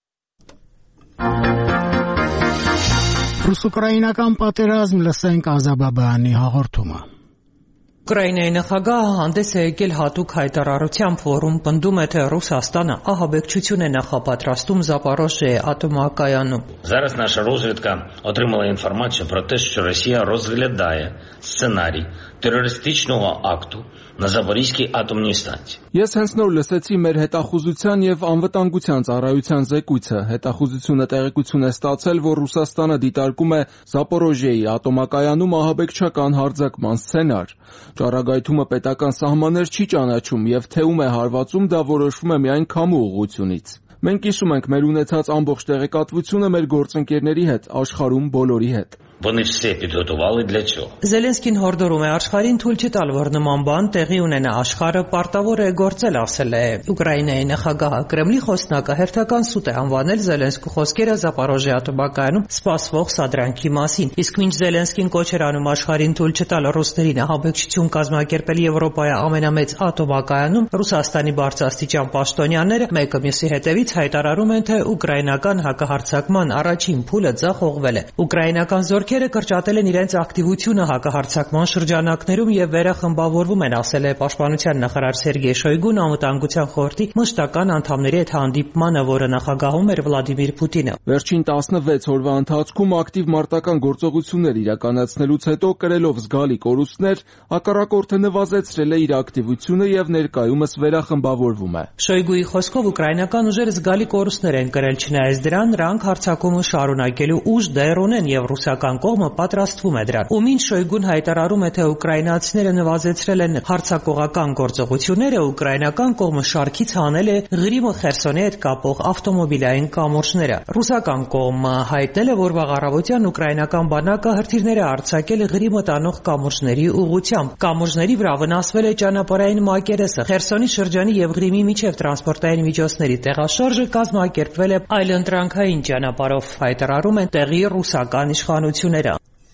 Ռուս-ուկրաինական պատերազմ, լսենք Ազաբաբայանի հաղորդումը։ Ուկրաինայի նախագահը հանդես է եկել հատուկ հայտարարությամբ, որում պնդում է, թե Ռուսաստանը ահաբեկչություն է նախապատրաստում Զապորոժիայի атомокայանում. Зараз наша розвідка отримала інформацію про те, що Росія розглядає сценарій терористичного акту на Запорізькій атомній станції. Ես հենց նոր լսեցի մեր հետախուզության եւ անվտանգության ծառայության զեկույցը։ Հետախուզությունը տեղեկություն է ստացել, որ Ռուսաստանը դիտարկում է Զապորոժիայի атомокայանում ահաբեկչական հարձակման սցենար։ Ճառագայթումը պետական սահմաններ չի ճանաչում եւ թեում է հարվածում, դա որոշվում է միայն քամու ուղղությունից։ Մենք կիսում ենք մեր ունեցած ամբողջ տեղեկատվությունը մեր գործընկերների հետ, աշխարհում բոլորի հետ։ Вони все підготували для цього. Զելենսկին հորդորում է աշխարհին թույլ չտալ, որ նման բան տեղի ունենա, աշխարհը պարտավոր է գործել, ասել է Ուկրաինայի նախագահը։ Կրեմլի խոսնակը հերթական սուտ է անվանել Զելենսկու խոսքերը Զապորոժիայի атомокայանում սպասվող սադրանքի մասին։ Իսկ մինչ Զելենսկին կոչ էր անում աշխարհին թույլ չտալ ռուսներին ահաբեկչություն կազմակերպել Եվրոպայի ամենամեծ атомокայանում, Ռուսաստանի բարձրաստիճան պաշտոնյաները մեկը մյուսի հետևից հայտարարում են, թե ուկրաինական հակահարձակման առաջին փուլը ձախողվել է։ Ուկրաինական զորքերը կրճատել են իրենց ակտիվությունը հակահարձակման շրջանակներում եւ վերախմբավորվում են, ասել է պաշտպանության նախարար Սերգեյ Շոյգուն անվտանգության խորհրդի մշտական անդամների հետ հանդիպմանը, որը նախագահում էր Վլադիմիր Պուտինը։ Վերջին 16 օրվա ընթացքում ակտիվ մարտական գործողություններ իրականացնելուց հետո կրելով զգալի կորուստներ, հակառակորդը նվազեցրել է իր ակտիվությունը եւ ներկայումս վերախմբավորվում է։ Շոյգուի խոսքով ուկրաինական ուժերը զգալի կորուստներ են կրել, չնայած դրան նրանք հարձակումը շարունակելու ուժ դեռ ունեն եւ ռուսական կողմը պատրաստվում է դրան։ Ու մինչ Շոյգուն հայտարարում է, թե ուկրաինացիները նվազեցրել են հարձակողական գործողությունները, ուկրաինական կողմը շարքից հանել է Ղրիմը Խերսոնի հետ կապող ավտոմոբիլային կամուրջները։ Ռուսական կողմը հայտնել է, որ վաղ առավոտյան ուկրաինական բանակը հրթիռներ է արձակել Ղրիմը տանող կամուրջների ուղղությամբ։ Կամուրջների վրա վնասվել է ճանապարհային մակերեսը։ Խերսոնի շրջանի եւ Ղրիմի միջև տրանսպորտային միջոցների տեղաշարժը կազմակերպվել է այլընտրանքային ճանապարհով, հայտարարում են տեղի ռուսական իշխանությունները։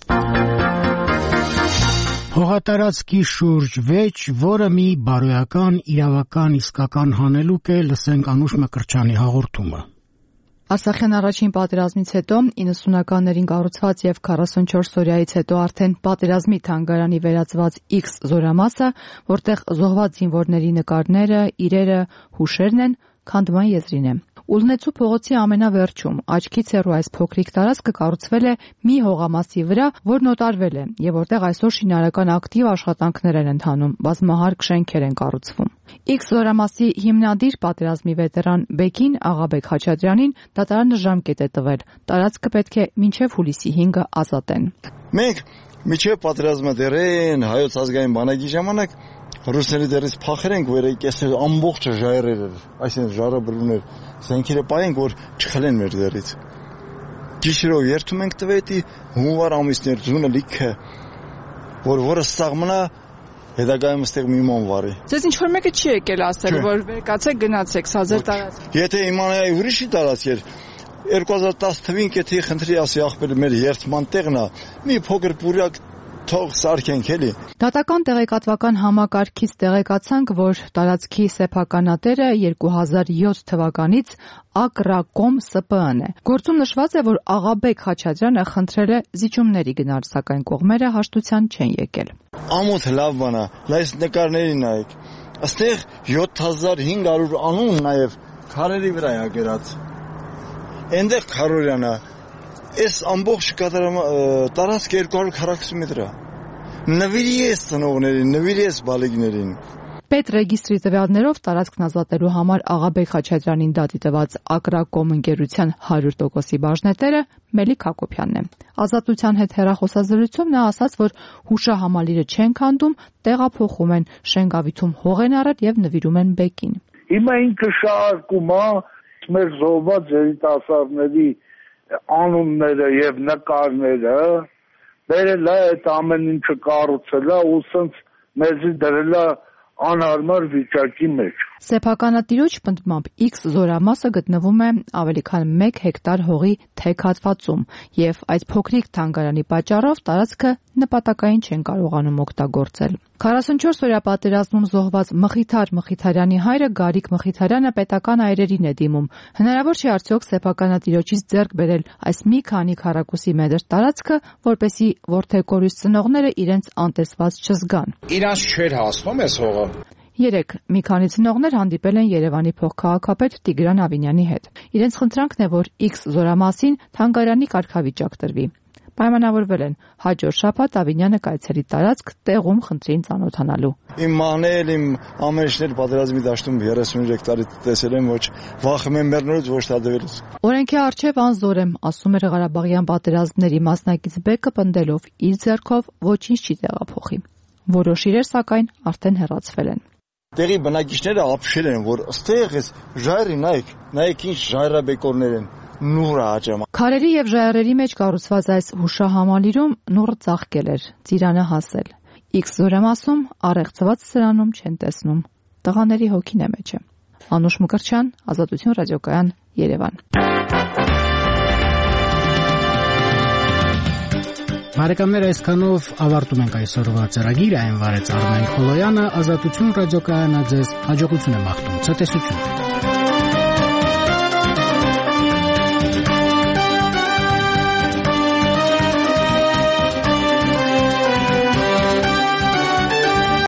Հողատարածքի շուրջ վեճ, որը մի բարոյական, իրավական, իսկական հանելուկ է, լսենք Անուշ Մկրտչյանի հաղորդումը։ Արցախյան առաջին պատերազմից հետո 90-ականներին կառուցված եւ 44 օրյայից հետո արդեն պատերազմի թանգարանի վերածված X զորամասը, որտեղ զոհված զինվորների նկարները, իրերը, հուշերն են, քանդման եզրին է։ Ուլնեցու փողոցի ամենավերջում աչքից հեռու այս փոքրիկ տարածքը կառուցվել է մի հողամասի վրա, որն օտարվել է եւ որտեղ այսօր շինարարական ակտիվ աշխատանքներ են ընթանում, բազմահարկ շենքեր են կառուցվում։ X զորամասի հիմնադիր պատերազմի վետերան Բեկին Աղաբեկ Խաչատրյանին դատարանը ժամկետ է տվել։ Տարածքը պետք է մինչև հուլիսի 5-ը ազատեն։ Մենք մինչև պատերազմը դերեն հայոց ազգային բանակի ժամանակ ռուսների դերից փախեր ենք, որ եկել ամբողջ ժայռեր, այսինքն ժառաբրուներ, զենքերը պայենք, որ չխլեն մեր դերից։ Գիշերով երթում ենք տվետի հունվար ամիսներ ձունը լիքը, որը ստաղմնա հետագայում ստեղ մի ման վարի։ Ձեզ ինչ որ մեկը չի եկել ասել, որ վերկացեք գնացեք, սա ձեր տարածք։ Եթե իմանայի ուրիշի տարածք էր, 2010 թվին եթե խնդրի ասի ախպեր մեր երթման տեղն է, մի փոքր պուրակ թող սարքենք էլի։ Դատական տեղեկատվական համակարգից տեղեկացանք, որ տարածքի սեփականատերը 2007 թվականից Ակրակոմ ՍՊԸ-ն է։ Գործում նշված է, որ Աղաբեկ Խաչատրյանը խնդրել է զիջումների գնալ, սակայն կողմերը հաշտության չեն եկել։ Ամոթ լավ բան է, լայս նկարների նայեք։ Աստեղ 7500 անուն նաև քարերի վրա է գրած։ Այնտեղ քարորյանը Այս ամբողջ տարածքը 240 մետր է։ նվիրի ես ծնողներին, նվիրի ես բալիկներին։ Պետրեգիստրի տվյալներով տարածքն ազատելու համար Աղաբեկ Խաչատրյանին դատի տված Ակրակոմ ընկերության 100%-ի բաժնետերը Մելիք Հակոբյանն է։ Ազատության հետ հեռախոսազրույցում նա ասաց, որ հուշահամալիրը չեն քանդում, տեղափոխում են, շենգավիթում հող են առել եւ նվիրում են Բեկին։ Հիմա ինքը շարքում է մեր զոհված երիտասարդների անունները եւ նկարները, բերել է այդ ամեն ինչը կառուցել է ու սենց մեզի դրել է անհարմար վիճակի մեջ։ Սեփականատիրոջ պնդմամբ X զորամասը գտնվում է ավելի քան 1 հեկտար հողի թեք հատվածում եւ այդ փոքրիկ թանգարանի պատճառով տարածքը նպատակային չեն կարողանում օգտագործել։ 44-օրյա պատերազմում զոհված Մխիթար Մխիթարյանի հայրը Գարիկ Մխիթարյանը պետական այրերին է դիմում։ Հնարավոր չէ արդյոք սեփականատիրոջից ձեռք բերել այս մի քանի քառակուսի մետր տարածքը, որպեսզի որդեկորույս ծնողները իրենց անտեսված չզգան։ Իրանց չէր հասնում այս հողը։ Երեկ մի քանի ծնողներ հանդիպել են Երևանի փոխքաղաքապետ Տիգրան Ավինյանի հետ։ Իրենց խնդրանքն է, որ X զորամասին թանգարանի կարգավիճակ տրվի։ Պայմանավորվել են հաջորդ շաբաթ Ավինյանը կայցելի տարածք տեղում խնդրին ծանոթանալու։ Իմ մահնել, իմ ամենիշներ պատերազմի դաշտում 33 տարի տեսել եմ, ոչ վախում եմ մեռնելուց, ոչ տադվելուց։ Օրենքի առջև անզոր եմ, ասում էր Ղարաբաղյան պատերազմների մասնակից Բեկը պնդելով իր ձեռքով ոչինչ չի տեղափոխի։ Որոշ իրեր սակայն արդեն հեռացվել են։ Տեղի բնակիչները ապշել են, որ ըստեղ էս ժայռի նայեք ինչ ժայռաբեկորներ են, նուռը աճում։ Քարերի եւ ժայռերի մեջ կառուցված այս հուշահամալիրում նուռը ծաղկել էր, ծիրանը հասել։ X զորամասում առեղծված սրանում չեն տեսնում։ Տղաների հոգին է մեջը։ Անուշ Մկրտչյան, Ազատություն ռադիոկայան, Երևան։ Բարեկամներ, այսքանով ավարտում ենք այսօրվա ծրագիրը, այն վարեց Արմեն Խոլոյանը, Ազատություն ռադիոկայանը ձեզ հաջողություն է մաղթում, ցտեսություն։